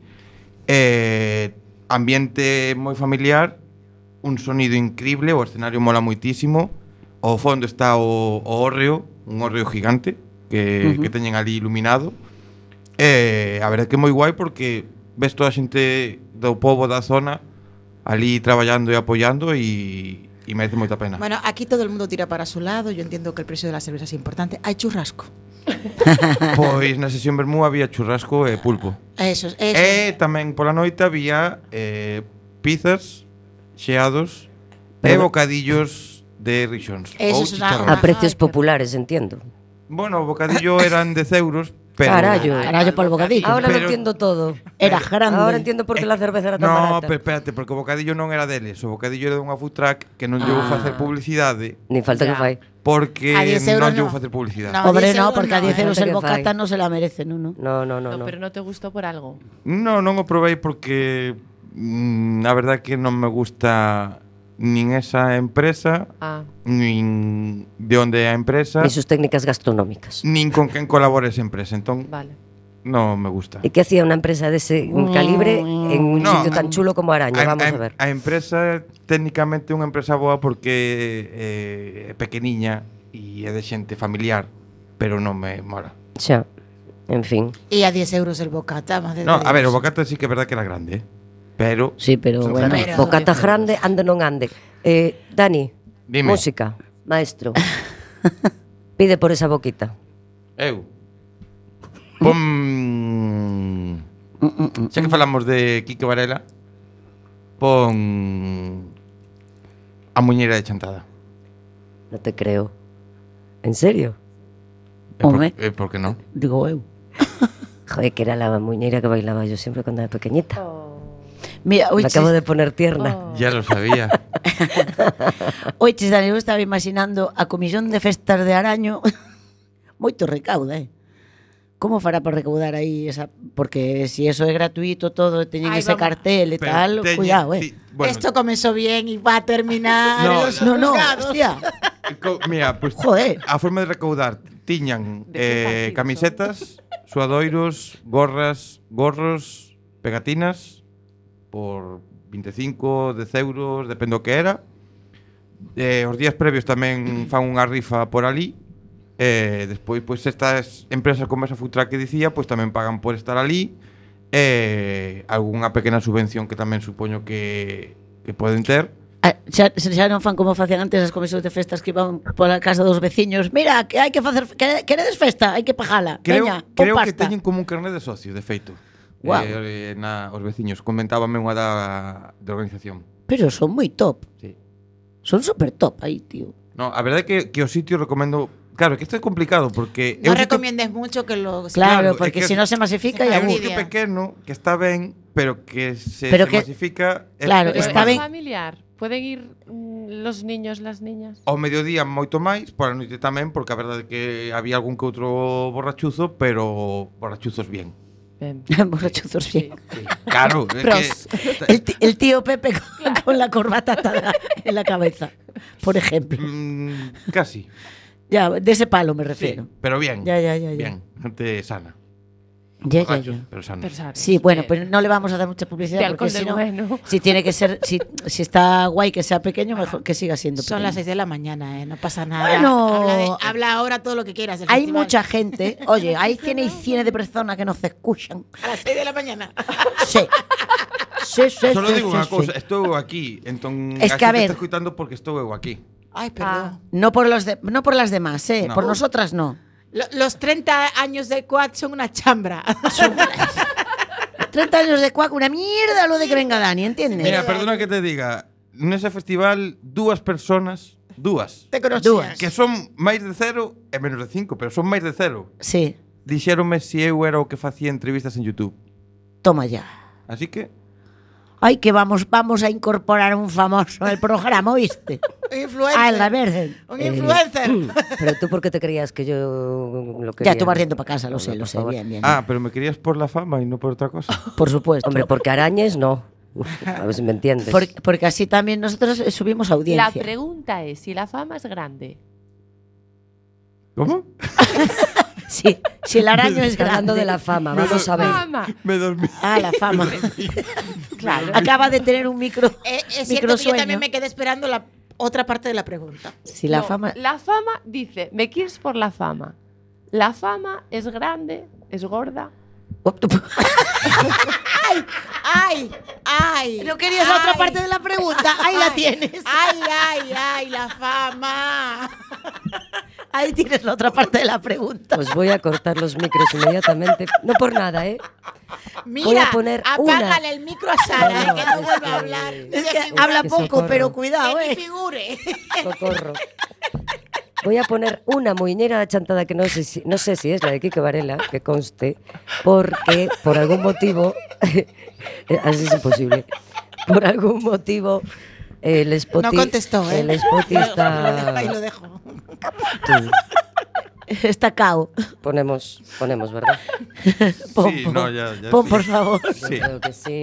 Ambiente moi familiar, un sonido increíble, o escenario mola moitísimo. Ao fondo está o hórreo, un hórreo gigante que teñen ali iluminado. A verdade que é moi guai porque ves toda a xente do pobo da zona ali traballando e apoiando e merece moita pena. Bueno, aquí todo el mundo tira para su lado. Yo entiendo que el precio de la cerveza es importante. Hay churrasco. Pois na sesión vermú había churrasco e pulpo. Eso. E tamén pola noite había pizzas, xeados e Pero- bocadillos de rixóns. Eso ou es una- chicharrón. A precios Ay, qué populares, entiendo. Bueno, o bocadillo eran 10 euros, pero... Carallo. carallo para el bocadillo Ahora lo Pero- entiendo todo. Era grande Ahora entiendo por qué la cerveza era tan No, barata. pero espérate, porque o bocadillo non era deles. O bocadillo era dunha food truck que non lle vou facer publicidade Ni falta que Ya. fai. porque A 10 euros non lle no. vou facer publicidade. No. Hombre, 10 no, euros porque a no. 10 euros Falta el que bocata fai. no se la merece, no. No. No, pero no te gustó por algo. Non o probei porque a verdade que non me gusta nin esa empresa, Ah, nin de onde é a empresa, Ni sus técnicas gastronómicas. nin con quen colabora esa empresa. Entón, vale. non me gusta. ¿Y qué hacía una empresa de ese calibre en un No, sitio tan chulo como Araño? Vamos a ver. A empresa técnicamente é unha empresa boa porque é pequeniña e é de xente familiar, pero non me mola. Xa. En fin. Y a 10 euros el bocata. Más de No, a ver, o 10. bocata sí que é verdad que era grande, pero Sí, pero Son bueno. Pero- Bocata grande, ande non ande. Dani, dime, música, maestro. Pide por esa boquita. eu pon xa que falamos de Quique Varela, pon A muñeira de chantada. No te creo. ¿En serio? Home, Por que non? digo eu. Joder, que era la muñeira que bailaba yo siempre cuando era pequeñita. Mira, Me acabo de poner tierna. Ya lo sabía. Oiches, Dani, eu estaba imaginando a comisión de festas de Araño. Moito recauda, Como fará para recaudar aí esa... Porque si eso é gratuito todo, teñen Ai, ese vamos. cartel e Pero tal, cuidado, bueno, Esto comenzó bien y va a terminar. No, en los No, juzgados. hostia. Mira, pues Joder. a forma de recaudar tiñan ¿De qué partido camisetas, suadoiros, gorras, gorros, pegatinas por 25, 10 euros, depende o que era. Os días previos tamén fan unha rifa por ali. Despois, pois estas empresas como esa Food Truck que dicía, pois tamén pagan por estar ali. Algunha pequena subvención que tamén supoño que poden ter. Xa non fan como facían antes as comisións de festas que iban pola casa dos veciños. Mira, que hai que facer... Queredes festa? Hai que pagala. Veña, pon Creo que pasta. teñen como un carnet de socio, de feito. Guau. Os veciños comentábame unha de organización. Pero son moi top. Sí. Son super top aí, tío. No, a verdade é que o sitio recomendo. Claro, que isto é complicado porque No é un sitio- recomiendes mucho que lo... Claro, é porque que si no se masifica e se é un aburre. sitio Idea. pequeno que está ben, pero que se masifica. Claro, Pero está es ben. familiar. ¿Pueden ir los niños, las niñas? Ao mediodía moito máis, por a noite tamén, porque a verdade é que había algún que outro borrachuzo, pero borrachuzos bien. Ven. Borrachuzos bien. Claro, é Pros. El tío Pepe con la corbata atada en la cabeza, por ejemplo. Casi. Ya, de ese palo me Sí, refiero. pero bien. Ya. Bien, gente sana. Ya. Borrachos, pero sana. Pensar. Sí, bueno, pues no le vamos a dar mucha publicidad De porque alcohol si del no, bueno. si tiene que ser, si está guay que sea pequeño, mejor que siga siendo Son pequeño. las 6 de la mañana, no pasa nada. Bueno. Habla ahora todo lo que quieras. del Hay festival. mucha gente, oye, hay cien y cien de personas que nos escuchan. A las 6 de la mañana. Sí. Sí. Solo digo unha sí. cousa, estou aquí, entón Es que, a ver. está escoitando porque estou eu aquí. Ay, perdón. No por las demás, No. por nosotras no. Los 30 años de Quad son una chambra. 30 años de cuac, una mierda lo de que venga Dani, ¿entiendes? Mira, perdona que te diga, nese festival dúas personas, Te conocías. que son máis de 0 e menos de 5, pero son máis de 0. Sí, Dixéronme se eu era o que facía entrevistas en YouTube. toma ya. Así que Ay, que vamos a incorporar un famoso al programa, ¿oíste? Un influencer. Ay, la Virgen. Un influencer. Pero tú, ¿por qué te creías que yo lo quería? Ya tú vas riendo para casa, lo Hombre, sé, por favor. bien. pero me querías por la fama y no por otra cosa. Por supuesto. Hombre, porque arañes no. A ver si me entiendes. Porque así también nosotros subimos La audiencia. pregunta es, si la fama es grande, ¿Cómo? Sí, si el araño es Está hablando grande. de la fama, vamos a ver. fama. Me dormí. Ah, la fama. Claro. Acaba de tener un micro. Es cierto que yo microsueño. también me quedé esperando la otra parte de la pregunta. Si la No, fama. La fama dice, me quieres por la fama. La fama es grande, es gorda. ¡Ay! ¿No querías la otra parte de la pregunta? Ahí la tienes. ¡Ay, la fama! Ahí tienes la otra parte de la pregunta. Pues voy a cortar los micros inmediatamente. No por nada, ¿eh? Mira, Voy a poner apágale el micro a Sara, No, que no es vuelva que- a hablar. Es Ni que se figure. habla que poco, socorro. pero cuidado, Que ni figure. Socorro. Voy a poner una muñeira chantada que no sé si es la de Quique Varela, que conste, porque por algún motivo, así es imposible, por algún motivo el Spotify... No contestó, ¿eh? El Spotify está... Ahí lo dejo. Está cao. Ponemos, ¿verdad? Pon, Sí, pon. no, ya Pon, sí. por favor. Sí. Yo creo que sí.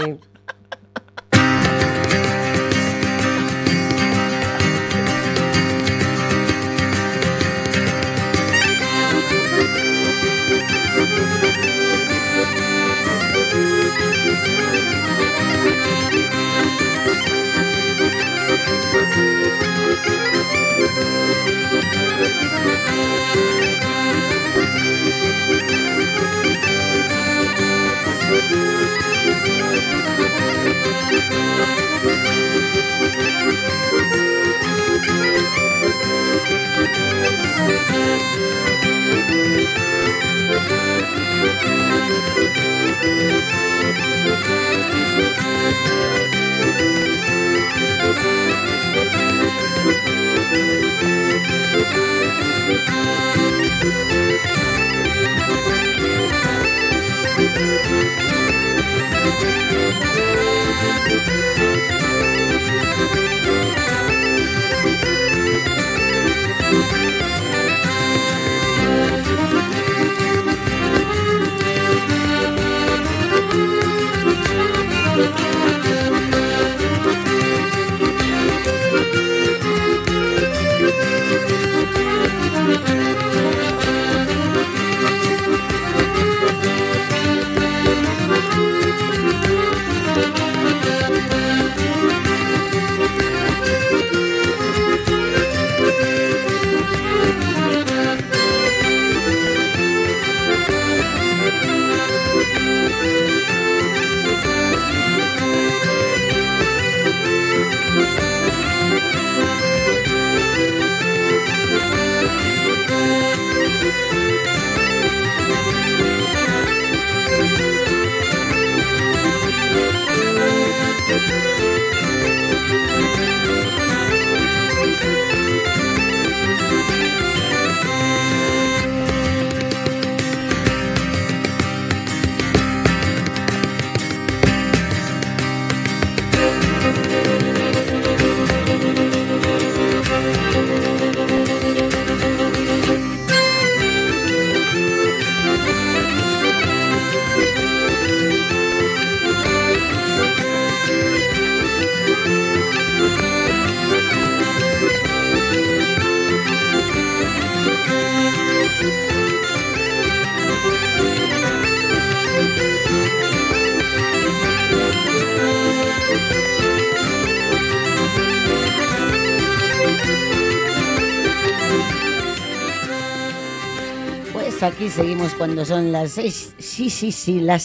Aquí seguimos cuando son las 6, sí, las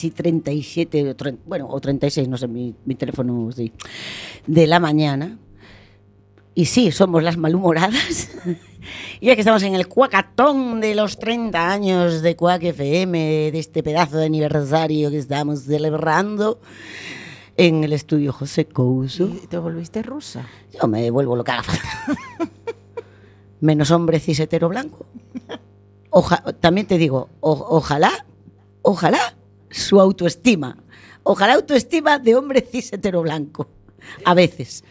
6:37, o 36, no sé, mi teléfono sí, de la mañana. Y sí, somos las malhumoradas. Y ya que estamos en el cuacatón de los 30 años de Quack FM, de este pedazo de aniversario que estamos celebrando en el estudio José Couso. ¿Y te volviste rusa? Yo me vuelvo lo que haga falta. Menos hombre cis hetero blanco. También te digo, ojalá su autoestima. Ojalá autoestima de hombre cis hetero blanco. A veces.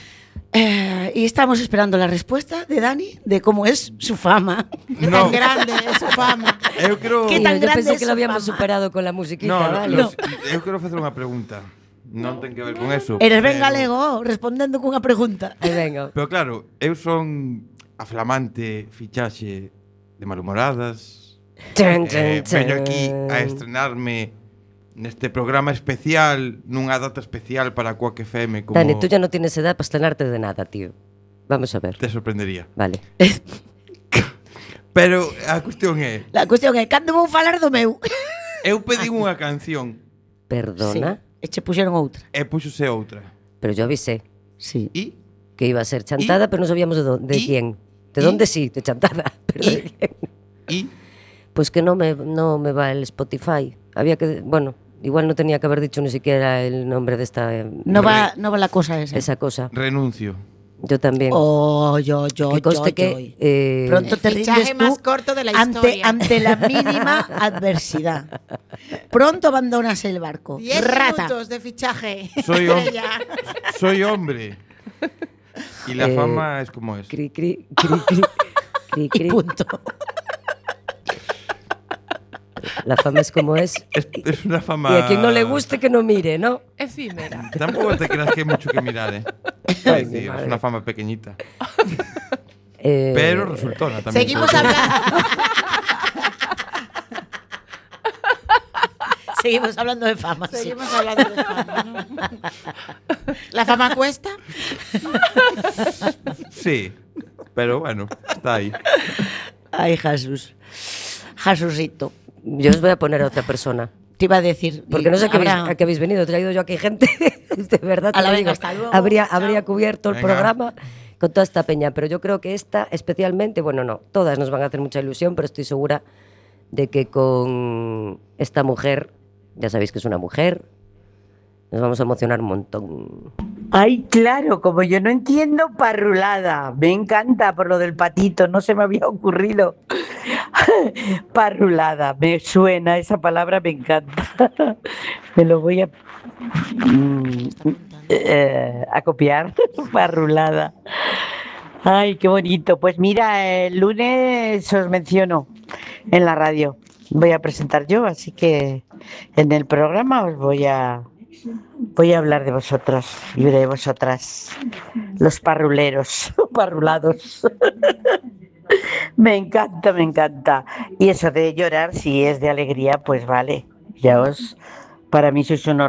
Y estamos esperando la respuesta de Dani de cómo es su fama. ¿Qué tan grande es su fama? Eu creo... ¿Qué tan Yo grande pensé es que su lo habíamos fama? superado con la musiquita, vale? Eu quero facer unha pregunta. Non ten que ver con eso. Eres ben galego respondendo cunha pregunta. Venga. Pero claro, eu son a flamante fichaxe de Malhumoradas. Veño aquí a estrenarme neste programa especial, nunha data especial para Quack FM. Como Dani, tú ya no tienes edad para estrenarte de nada, tío. Vamos a ver. te sorprendería. Vale. Pero a cuestión é, La cuestión é, cando vou falar do meu? eu pedí unha canción Perdona, Sí, e che puxeron outra. e puxose outra. pero yo avisé Sí. E que iba a ser chantada, pero no sabíamos de ¿Y? quién. ¿De ¿Y? dónde sí? De chantada. Pero ¿de quién? Pues que no me va el Spotify. Había que, bueno, igual no tenía que haber dicho ni siquiera el nombre de esta No va la cosa esa. esa cosa. renuncio. Yo también. Yo. Que conste que Pronto te El fichaje rindes tú más corto de la historia. ante la mínima adversidad. Pronto abandonas el barco. 10 Rata. minutos de fichaje. Soy hombre. Y la fama es como es. Cri, cri, cri, cri, cri, Y cri. punto. La fama es como es. Es una fama. Y a quien no le guste que no mire, ¿no? Efímera. Tampoco te creas que hay mucho que mirar, ¿eh? Ay, Es decir, madre. es una fama pequeñita. Eh, Pero resultona también. Seguimos hablando. Seguimos hablando de fama. sí. Seguimos hablando de fama, ¿no? ¿La fama cuesta? Sí. Pero bueno, está ahí. Ay, Jesús. Jesucito. Yo os voy a poner a otra persona. Te iba a decir. Porque no sé habrá- a qué habéis venido. He traído yo aquí gente. De verdad, te A la lo venga, digo. hasta luego. Habría Chao. cubierto el Venga. programa con toda esta peña. Pero yo creo que esta especialmente, bueno, no, todas nos van a hacer mucha ilusión, pero estoy segura de que con esta mujer, ya sabéis que es una mujer, nos vamos a emocionar un montón. Ay, claro, como yo no entiendo parrulada, me encanta por lo del patito, no se me había ocurrido. Parrulada, me suena esa palabra, me encanta. Me lo voy a copiar. Parrulada. Ay, qué bonito. Pues mira, el lunes os menciono en la radio. Voy a presentar yo, así que en el programa os voy a hablar de vosotros y de vosotras, los parruleros, parrulados. Me encanta, me encanta. Y eso de llorar, si es de alegría, pues vale. Para mí sois unos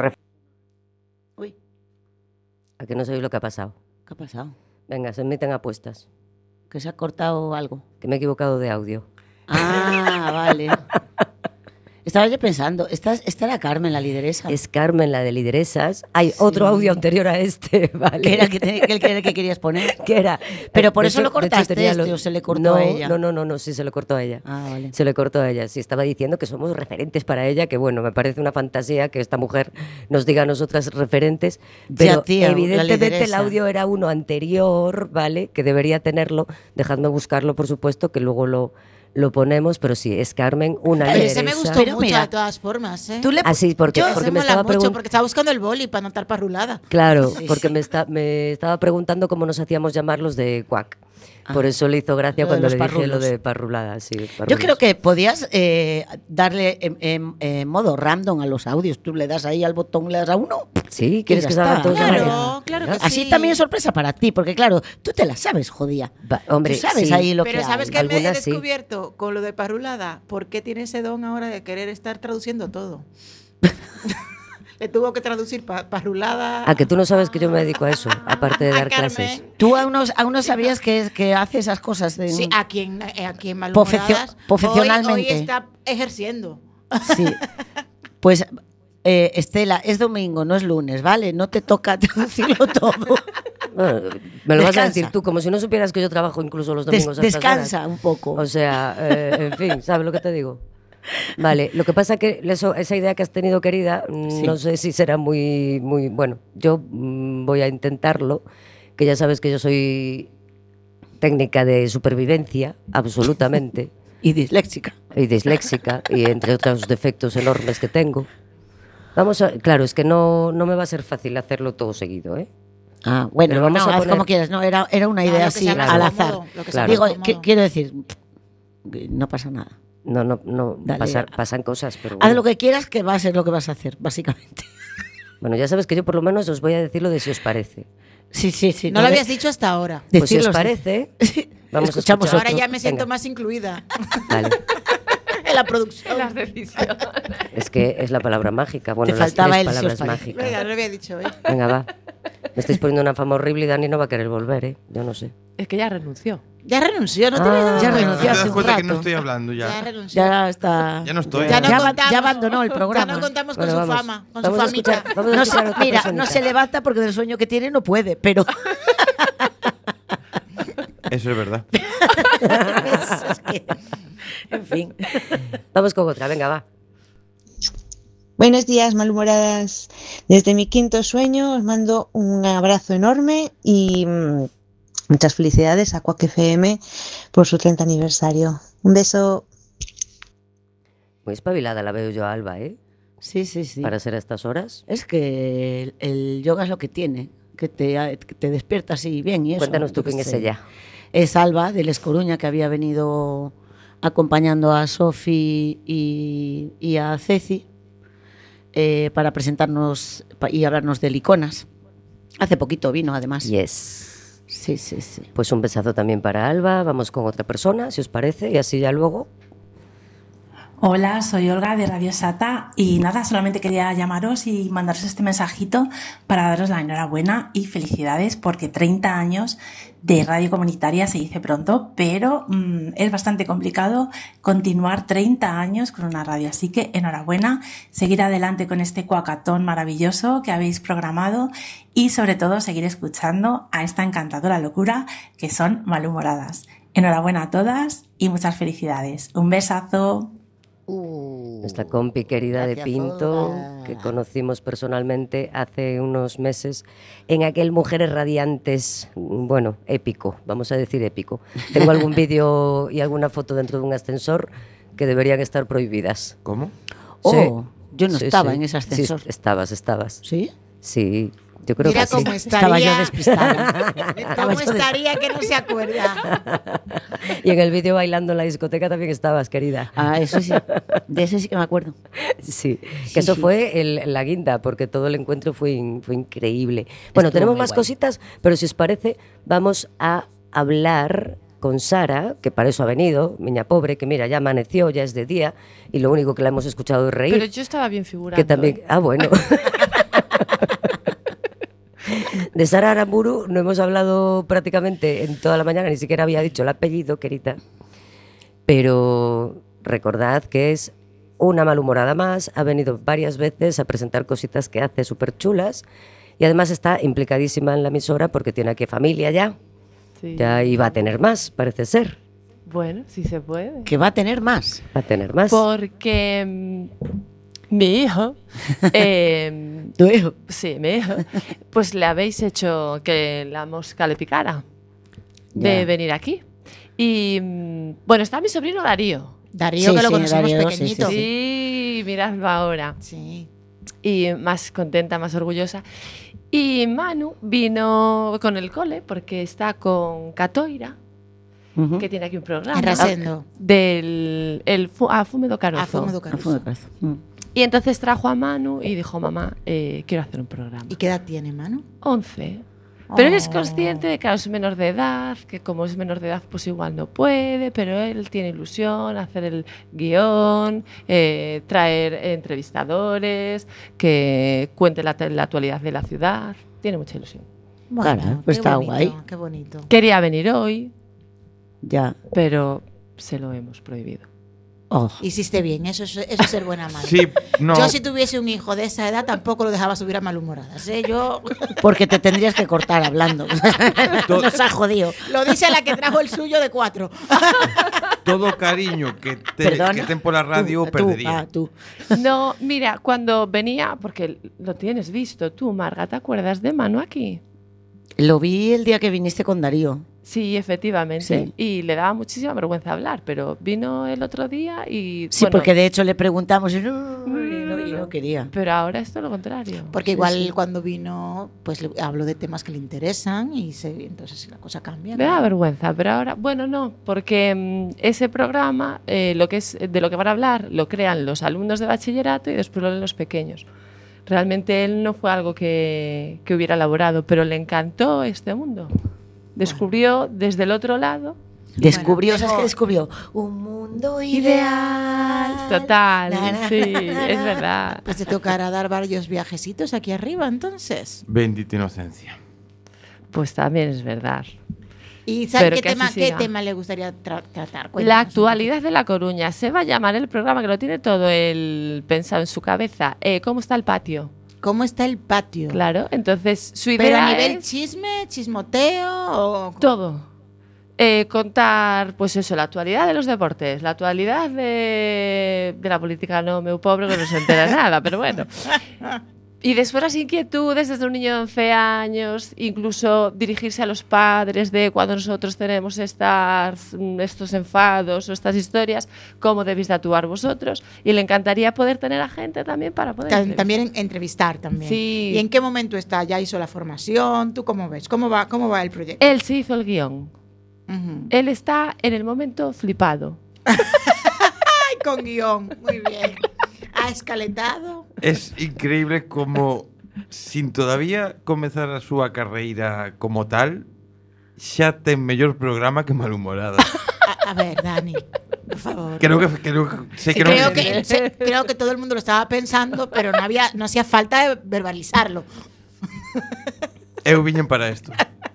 Uy, ¿A que no sabéis lo que ha pasado? ¿qué ha pasado? Venga, se meten apuestas. ¿Que se ha cortado algo? Que me he equivocado de audio. Ah, vale. Estaba yo pensando, esta era Carmen, la lideresa. Es Carmen, la de lideresas. Hay otro audio anterior a este, ¿vale? Que era el que querías poner. Que era. Pero por de eso hecho- lo cortaste de hecho tenía o se le cortó a ella. No, sí, se le cortó a ella. Ah, vale. Se le cortó a ella. Sí, estaba diciendo que somos referentes para ella, que bueno, me parece una fantasía que esta mujer nos diga a nosotras referentes, pero Ya, tía, la evidentemente el lideresa. audio era uno anterior, ¿vale? Que debería tenerlo. Dejadme buscarlo, por supuesto, que luego lo ponemos, pero sí, es Carmen, una Pero lideresa. ese me gustó Pero mucho mira, de todas formas, ¿eh? Tú le Ah, sí, porque Ese me mola estaba mucho, preguntando. porque estaba buscando el boli para notar parrulada. Claro, Sí, porque sí. me estaba preguntando cómo nos hacíamos llamar los de Cuac. Por eso le hizo gracia Lo de cuando los le dije lo parrulos. de parrulada. Sí, Yo parrulos. creo que podías darle en modo random a los audios. Tú le das ahí al botón, le das a uno. Sí, ¿quieres ya que se hagan está. todos de Claro, manera? claro que Así sí. también es sorpresa para ti, porque claro, tú te la sabes, jodía. Hombre, tú sabes sí. ahí lo Pero que ¿sabes hay. qué me he Algunas sí. descubierto con lo de parrulada? ¿Por qué tiene ese don ahora de querer estar traduciendo todo? Le tuvo que traducir parrulada. A que tú no sabes que yo me dedico a eso, aparte de A dar Carmen. clases. Tú aún no sabías que hace esas cosas. Sí, aquí en Malhumoradas Profesionalmente. Hoy está ejerciendo. Sí. Pues, Estela, es domingo, no es lunes, ¿vale? No te toca traducirlo todo. Bueno, me lo vas a Descansa. decir tú, como si no supieras que yo trabajo incluso los domingos a estas Descansa horas. un poco. O sea, en fin, ¿sabes lo que te digo? Vale, lo que pasa que esa idea que has tenido, querida, no sé si será muy bueno. Yo voy a intentarlo, que ya sabes que yo soy técnica de supervivencia, absolutamente. Y disléxica. Y disléxica, y entre otros defectos enormes que tengo. Claro, es que no me va a ser fácil hacerlo todo seguido, ¿eh? Ah, bueno, Pero vamos no, a haz poner- como quieras. No, era una Ah, idea lo que así, sea más al cómodo, azar. lo que sea Digo, más cómodo. quiero decir, no pasa nada. No, Dale. pasan cosas, pero Haz bueno. lo que quieras, que va a ser lo que vas a hacer, básicamente. Bueno, ya sabes que yo por lo menos os voy a decir lo de si os parece. Sí. No lo habías dicho hasta ahora. Pues si os Decirlo, sí. parece, vamos Escuchamos a escuchar. Ahora ya me siento Venga, más incluida vale. en la producción. En las decisiones. Es que es la palabra mágica. Bueno, Te las faltaba tres el si os palabras parece. mágicas. Venga, no lo había dicho, ¿eh? Venga, va. Me estáis poniendo una fama horrible y Dani no va a querer volver, ¿eh? Yo no sé. Es que ya renunció. Ya renunció, no tiene nada. Ya ¿Te renunció hace das un cuenta que no rato. estoy hablando Ya ya? renunció. Ya está. Ya no estoy. Ya no Ya contamos- ya abandonó el Ya programa. no contamos con Bueno, su vamos. fama, con Vamos su a escuchar, famita. vamos a No escuchar se, a otra mira, personita. no se levanta porque del sueño que tiene no puede, pero Eso es verdad. es que, en fin. Vamos con otra, venga, va. Buenos días, malhumoradas. Desde mi quinto sueño os mando un abrazo enorme y muchas felicidades a Quack FM por su 30 aniversario. Un beso. Muy espabilada la veo yo a Alba, ¿eh? Sí. Para ser a estas horas. Es que el yoga es lo que tiene, que te despierta así bien y eso. Cuéntanos tú yo qué quién es sé. ella. Es Alba, de Les Coruña, que había venido acompañando a Sofi y a Ceci para presentarnos y hablarnos de liconas. Hace poquito vino, además. Yes. Sí. Pues un besazo también para Alba. Vamos con otra persona, si os parece, y así ya luego. Hola, soy Olga de Radio Sata y nada, solamente quería llamaros y mandaros este mensajito para daros la enhorabuena y felicidades porque 30 años de radio comunitaria se dice pronto, pero es bastante complicado continuar 30 años con una radio, así que enhorabuena, seguir adelante con este cuacatón maravilloso que habéis programado y sobre todo seguir escuchando a esta encantadora locura que son Malhumoradas. Enhorabuena a todas y muchas felicidades. Un besazo. Nuestra compi querida de gracias, Pinto, Olga. que conocimos personalmente hace unos meses en aquel Mujeres Radiantes, bueno, épico, vamos a decir épico. Tengo algún vídeo y alguna foto dentro de un ascensor que deberían estar prohibidas. ¿Cómo? Oh, yo no estaba en ese ascensor. Sí, estabas. ¿Sí? Sí, yo creo Mira que sí. cómo Estaba yo estaría. despistada. ¿Cómo estaría que no se acuerda? Y en el vídeo bailando en la discoteca también estabas, querida. Ah, eso sí. De ese sí que me acuerdo. Sí, Sí, que eso sí. fue la guinda, porque todo el encuentro fue increíble. Bueno, Estuvo tenemos muy más guay. cositas, pero si os parece, vamos a hablar con Sara, que para eso ha venido, miña pobre, que mira, ya amaneció, ya es de día, y lo único que la hemos escuchado es reír. Pero yo estaba bien figurando. Que también, ¿eh? ah, bueno. De Sara Aramburu no hemos hablado prácticamente en toda la mañana, ni siquiera había dicho el apellido, querida. Pero recordad que es una malhumorada más, ha venido varias veces a presentar cositas que hace súper chulas y además está implicadísima en la emisora porque tiene aquí familia ya. Sí. Ya iba a tener más, parece ser. Bueno, sí se puede. Que va a tener más. Va a tener más. Porque mi hijo, ¿Tu hijo? sí, mi hijo, pues le habéis hecho que la mosca le picara de Ya. venir aquí. Y bueno, está mi sobrino Darío. Darío, Sí, que lo sí, conocemos Darío, sí, pequeñito. Sí, miradlo ahora. Sí. Y más contenta, más orgullosa. Y Manu vino con el cole porque está con Catoira, Ujú. que tiene aquí un programa. En Rasendo. Del Fume do Carozo. A fume do A Caruso. fondo de brazo. Y entonces trajo a Manu y dijo, mamá, quiero hacer un programa. ¿Y qué edad tiene, Manu? 11. Pero él es Oh. consciente de que es menor de edad, que como es menor de edad pues igual no puede, pero él tiene ilusión, hacer el guión, traer entrevistadores, que cuente la actualidad de la ciudad. Tiene mucha ilusión. Claro, pues qué está bonito, guay. Qué bonito. Quería venir hoy, Ya. pero se lo hemos prohibido. Oh. Hiciste bien, eso es ser buena madre. Sí, no. Yo si tuviese un hijo de esa edad tampoco lo dejaba subir a malhumoradas, ¿eh? Yo Porque te tendrías que cortar hablando. Nos ha jodido. lo dice la que trajo el suyo de 4. Todo cariño que Perdona. ten por la radio perdería. Tú. No, mira, cuando venía, porque lo tienes visto tú, Marga, ¿te acuerdas de Manu aquí? Lo vi el día que viniste con Darío. Sí, efectivamente. Sí. Y le daba muchísima vergüenza hablar, pero vino el otro día y... Sí, bueno, porque de hecho le preguntamos y no quería. Pero ahora es todo lo contrario. Porque igual cuando vino, pues le habló de temas que le interesan y entonces la cosa cambia. Le ¿no? da vergüenza, pero ahora... Bueno, no, porque ese programa, de lo que van a hablar, lo crean los alumnos de bachillerato y después lo leen los pequeños. Realmente él no fue algo que hubiera elaborado, pero le encantó este mundo. Descubrió desde el otro lado. Descubrió, Bueno, ¿sabes tengo- qué descubrió? Un mundo ideal. Total, Na, na, sí, na, na, es na. verdad. Pues te tocará dar varios viajecitos aquí arriba, entonces. Bendita inocencia. Pues también es verdad. ¿Y sabes Pero qué que así tema, siga. le gustaría tratar? La Cuéntanos. actualidad de La Coruña. Se va a llamar el programa, que lo tiene todo él pensado en su cabeza. ¿Cómo está el patio? ¿Cómo está el patio? Claro, entonces su idea Pero a nivel es chisme, chismoteo o... todo. Contar, pues eso, la actualidad de los deportes, la actualidad de la política, no, meu pobre, que no se entera nada, pero bueno. Y después las inquietudes desde un niño de 11 años, incluso dirigirse a los padres de cuando nosotros tenemos estos enfados o estas historias, cómo debéis de actuar vosotros. Y le encantaría poder tener a gente también para poder entrevistar. También entrevistar también. Sí. ¿Y en qué momento está? ¿Ya hizo la formación? ¿Tú cómo ves? ¿Cómo va el proyecto? Él se hizo el guión. Ujú. Él está en el momento flipado. Ay, con guión. Muy bien. ¿Ha escaletado? Es increíble como sin todavía comezar a súa carreira como tal, xa ten mellor programa que Malhumorada. A ver, Dani, por favor. Creo que sé Sí, que non creo que todo el mundo lo estaba pensando, pero no hacía falta verbalizarlo. eu viñen para isto.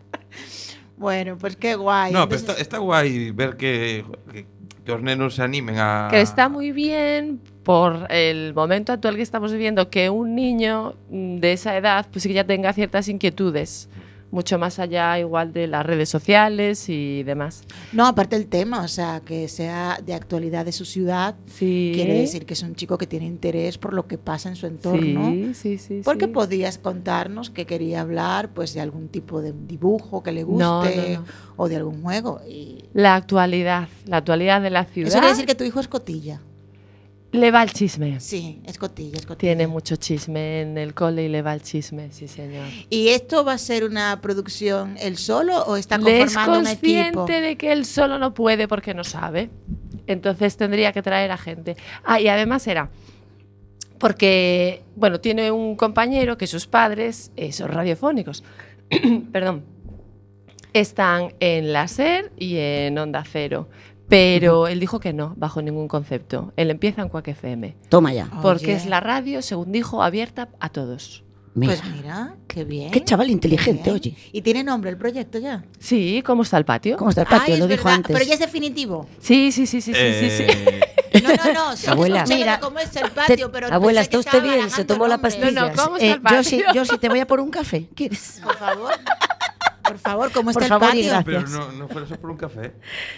Bueno, pues qué guay. No, pero Entonces, está guai ver que os nenos se animen a... Que está muy bien por el momento actual que estamos viviendo, que un niño de esa edad pues sí que ya tenga ciertas inquietudes. mucho más allá igual de las redes sociales y demás. No, aparte el tema, o sea, que sea de actualidad de su ciudad, Sí. quiere decir que es un chico que tiene interés por lo que pasa en su entorno. Sí. Porque sí. podías contarnos que quería hablar pues de algún tipo de dibujo que le guste No. o de algún juego. Y La actualidad de la ciudad. eso quiere decir que tu hijo es cotilla. Le va el chisme. Sí, es cotilla. Tiene mucho chisme en el cole y le va el chisme, sí señor. ¿Y esto va a ser una producción él solo o está Le es conformando un equipo? consciente de que él solo no puede porque no sabe. Entonces tendría que traer a gente. Ah, y además era porque, bueno, tiene un compañero que sus padres son radiofónicos. Perdón. Están en la SER y en Onda Cero. Pero él dijo que no, bajo ningún concepto. Él empieza en Quack FM. Toma ya. Porque Oye. es la radio, según dijo, abierta a todos. Mira. Pues mira, qué bien. Qué chaval inteligente, qué bien. oye. ¿Y tiene nombre el proyecto ya? Sí, ¿cómo está el patio? ¿Cómo está el patio? Ay, Lo es dijo verdad, antes. pero ya es definitivo. Sí. Sí. No, sí, Abuela. mira cómo es el patio, pero Abuela, pensé que ¿está usted estaba bien? ¿Se barajando tomó la nombres. pastilla? No, ¿cómo está el patio? Yo sí te voy a por un café. ¿Quieres? Por favor, ¿cómo está Por el favor, y patio? gracias. Pero no fuera por un café.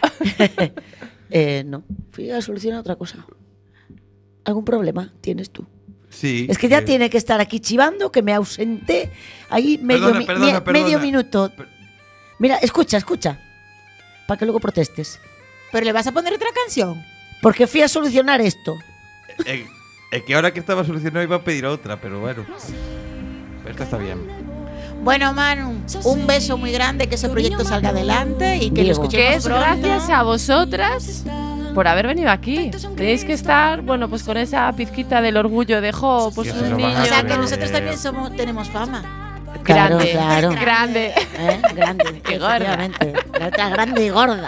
No, fui a solucionar otra cosa. ¿Algún problema tienes tú? Sí. Es que ya tiene que estar aquí chivando, que me ausenté ahí Perdona. medio minuto. Mira, escucha, para que luego protestes. ¿Pero le vas a poner otra canción? Porque fui a solucionar esto. Es que ahora que estaba solucionado iba a pedir otra, pero bueno. Esta está bien. Bueno, Manu, un beso muy grande, que ese proyecto salga adelante y que lo Diego. escuchemos Que es pronto. gracias a vosotras por haber venido aquí. Tenéis que estar, bueno, pues con esa pizquita del orgullo de jo, pues Sí, un eso lo van a niño. O sea, que hacer. nosotros también tenemos fama. Claro, Grande, claro. grande. Grande, Y gorda. efectivamente. La otra grande y gorda.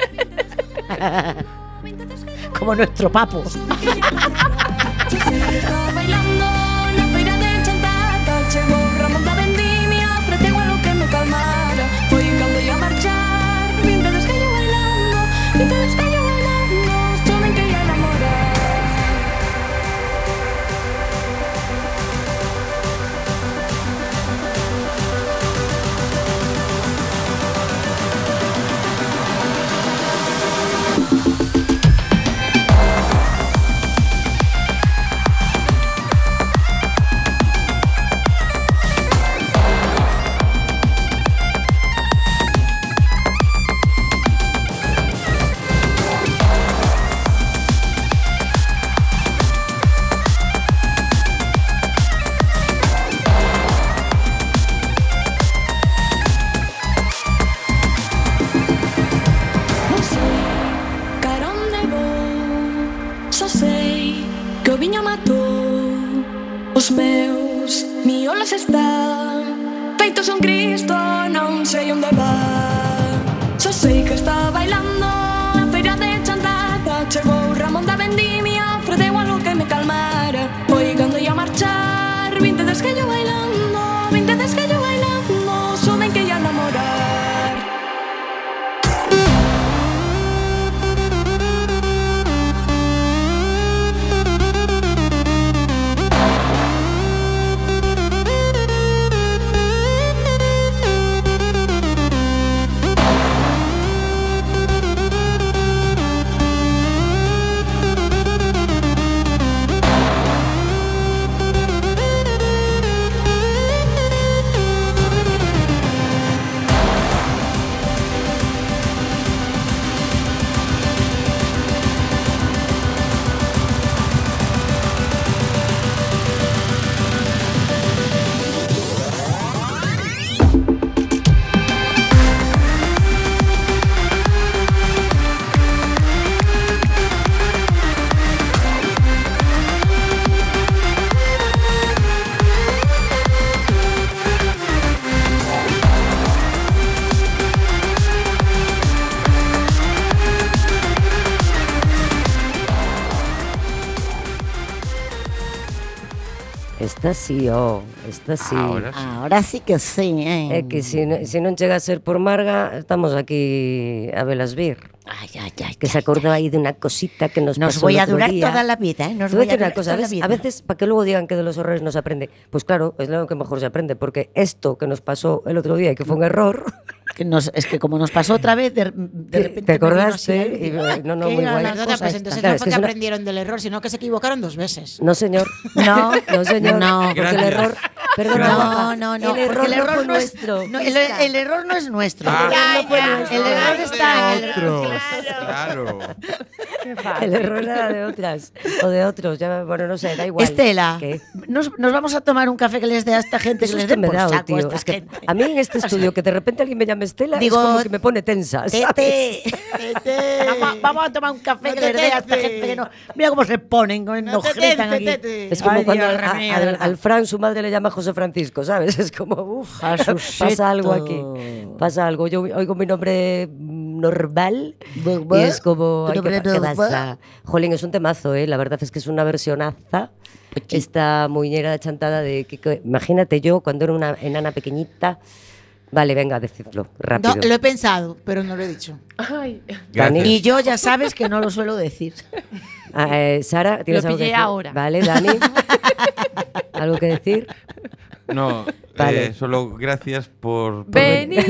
Como nuestro papo. Estaba bailando na feira de Chantada. Chegou Ramón da Vendimia, ofreceu algo que me calmara. Foi cando ia marchar, vinte descallo bailando, sonen que ia enamorar. Non sei cara onde vou, só sei que o viño matou os meus miolos están feitos un Cristo, non sei onde va. Só sei que está bailando na feira de Chantada. Chegou Ramón da Vendimia, ofreceu algo que me calmara. Foi cando ia marchar, vinte descallo bailando, sonen que ia namorar. Esta sí, esta sí. Ahora sí que sí, É que se non chega a ser por Marga, estamos aquí a velas vir. Que se acordó ahí de una cosita que nos pasó voy el a otro durar día. toda la vida, ¿eh? Nos Te voy a voy a decir una durar cosa, toda la vida. a veces, para que luego digan que de los errores no se aprende, pues claro, es lo que mejor se aprende, porque esto que nos pasó el otro día y que fue un error... Es que como nos pasó otra vez, de repente... ¿Te acordaste? No, muy guay. Pues entonces Claro, no es fue que que es una- aprendieron del error, sino que se equivocaron 2 veces. No, señor. No, señor. No, porque el Gracias. error... Perdona, guapa, No, el porque error el no error fue no es nuestro. no, el error no es nuestro. Ah. El error está en el Otros. Claro. El error era de otras o de otros, ya, bueno, no sé, da igual. Estela, ¿Qué? nos vamos a tomar un café que les dé a esta gente, que Eso les es que den me por da, saco a tío. esta Es que gente. a mí en este estudio que de repente alguien me llame Estela Digo, es como que me pone tensa, ¿sabes? Vamos a tomar un café que les dé a esta gente que no... Mira cómo se ponen, nos gritan aquí. Es como Ay, cuando Dios mío, de verdad. al Fran su madre le llama José Francisco, ¿sabes? Es como, uff, Jesucito. pasa algo aquí. Pasa algo. Yo oigo mi nombre normal y es como, ay, ¿qué pasa? Jolín, es un temazo, ¿eh? La verdad es que es una versionaza. Esta muñera chantada de que imagínate yo cuando era una enana pequeñita. Vale, venga, decidlo rápido. No, lo he pensado, pero no lo he dicho. Ay, Dani. Y yo ya sabes que no lo suelo decir. Sara, ¿tienes Lo algo que pillé decir? ahora. Vale, Dani. ¿Algo que decir? No, Vale. solo gracias por venid.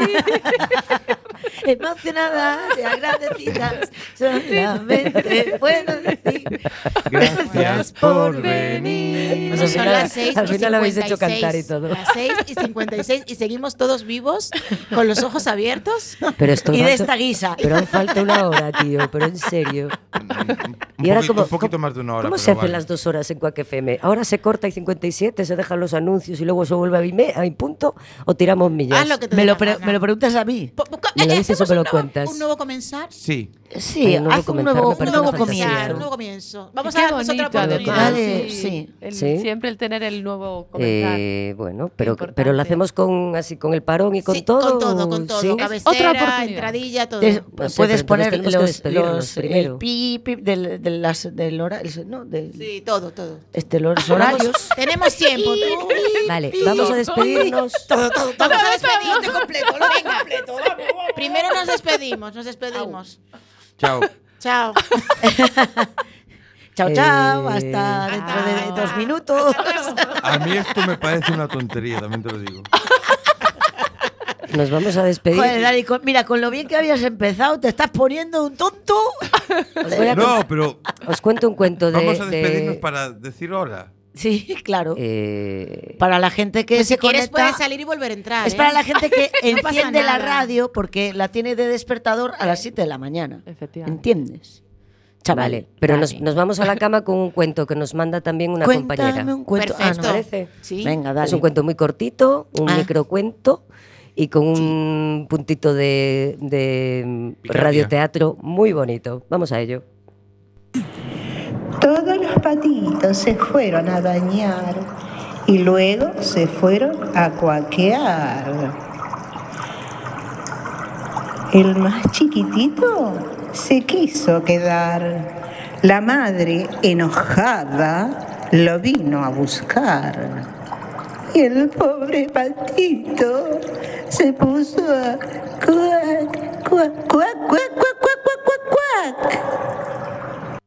Emocionadas y agradecidas, solamente puedo decir Gracias por venir. Bueno, son las 6 al y final habéis hecho 56. cantar y todo. Las 6:56 y seguimos todos vivos, con los ojos abiertos. Pero esto y de falta- esta guisa. Pero aún falta una hora, tío, pero en serio. Y ahora Un poquito más de una hora. ¿Cómo pero se hacen vale. las 2 horas en Quack FM? ¿Ahora se corta y 57, se dejan los anuncios y luego se vuelve a mi punto o tiramos millas? Haz lo que te Me dé lo, la pre- gana. me lo preguntas a mí. ¿Me lo dices o ¿hacemos me lo un nuevo- cuentas? ¿Un nuevo comenzar? Sí. Sí, un nuevo haz un comenzar, nuevo, me parece nuevo una fantasía. comienzo. Un nuevo comienzo. Vamos Qué a darnos otra bonito, oportunidad. además. Vale, sí. Sí. Siempre el tener el nuevo comenzar. Bueno, Importante. pero lo hacemos con el parón y con Sí, todo. con todo. ¿sí? Cabecera, Otra oportunidad. entradilla, todo. Puedes No sé, pero puedes entonces poner tenemos que despedirnos primero. el pi del horario, ¿no? Sí, todo, todo. Los horarios. Tenemos tiempo. tú. Vale, vamos a despedirnos. Vamos a despedirnos completo. Venga. Primero nos despedimos. Chao. Chao. Chao, chao. Hasta dentro de 2 minutos. A mí esto me parece una tontería, también te lo digo. Nos vamos a despedir. Joder, Dani, mira, con lo bien que habías empezado, te estás poniendo un tonto. Os voy a No, pero Os cuento un cuento de... vamos a despedirnos de- para decir hola. Sí, claro. eh, Para la gente que Pues se si quieres conecta. puedes salir y volver a entrar. Es para la gente que No pasa enciende la nada. radio porque la tiene de despertador a las 7 de la mañana. Efectivamente. ¿Entiendes? Chaval, Vale, pero dale. nos vamos a la cama con un cuento que nos manda también una Cuéntame compañera. un cuento. Perfecto. no. ¿Parece? Sí. Venga, dale. Es un cuento muy cortito, un Ah. microcuento y con un puntito de Picardía. radioteatro muy bonito. Vamos a ello. Todos los patitos se fueron a bañar y luego se fueron a cuaquear. El más chiquitito se quiso quedar. La madre, enojada, lo vino a buscar. Y el pobre patito se puso a cuac, cuac, cuac, cuac, cuac, cuac, cuac, cuac, cuac.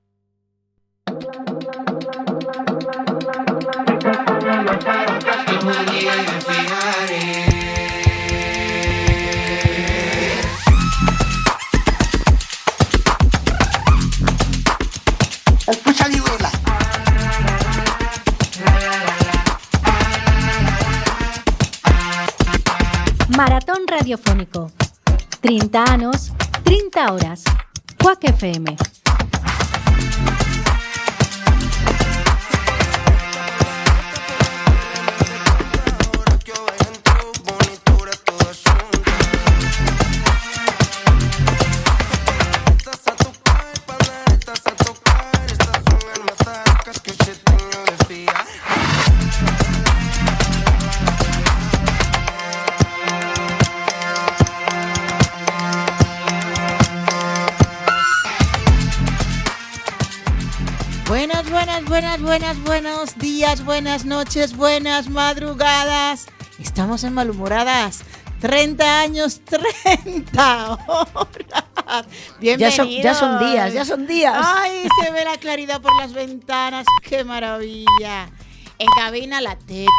Maratón radiofónico. 30 anos, 30 horas. Quack FM. Buenos días, buenas noches, buenas madrugadas. Estamos en Malhumoradas. 30 años, 30 horas. Bienvenidos. Ya son días. Ay, se ve la claridad por las ventanas, qué maravilla. En cabina la Teti,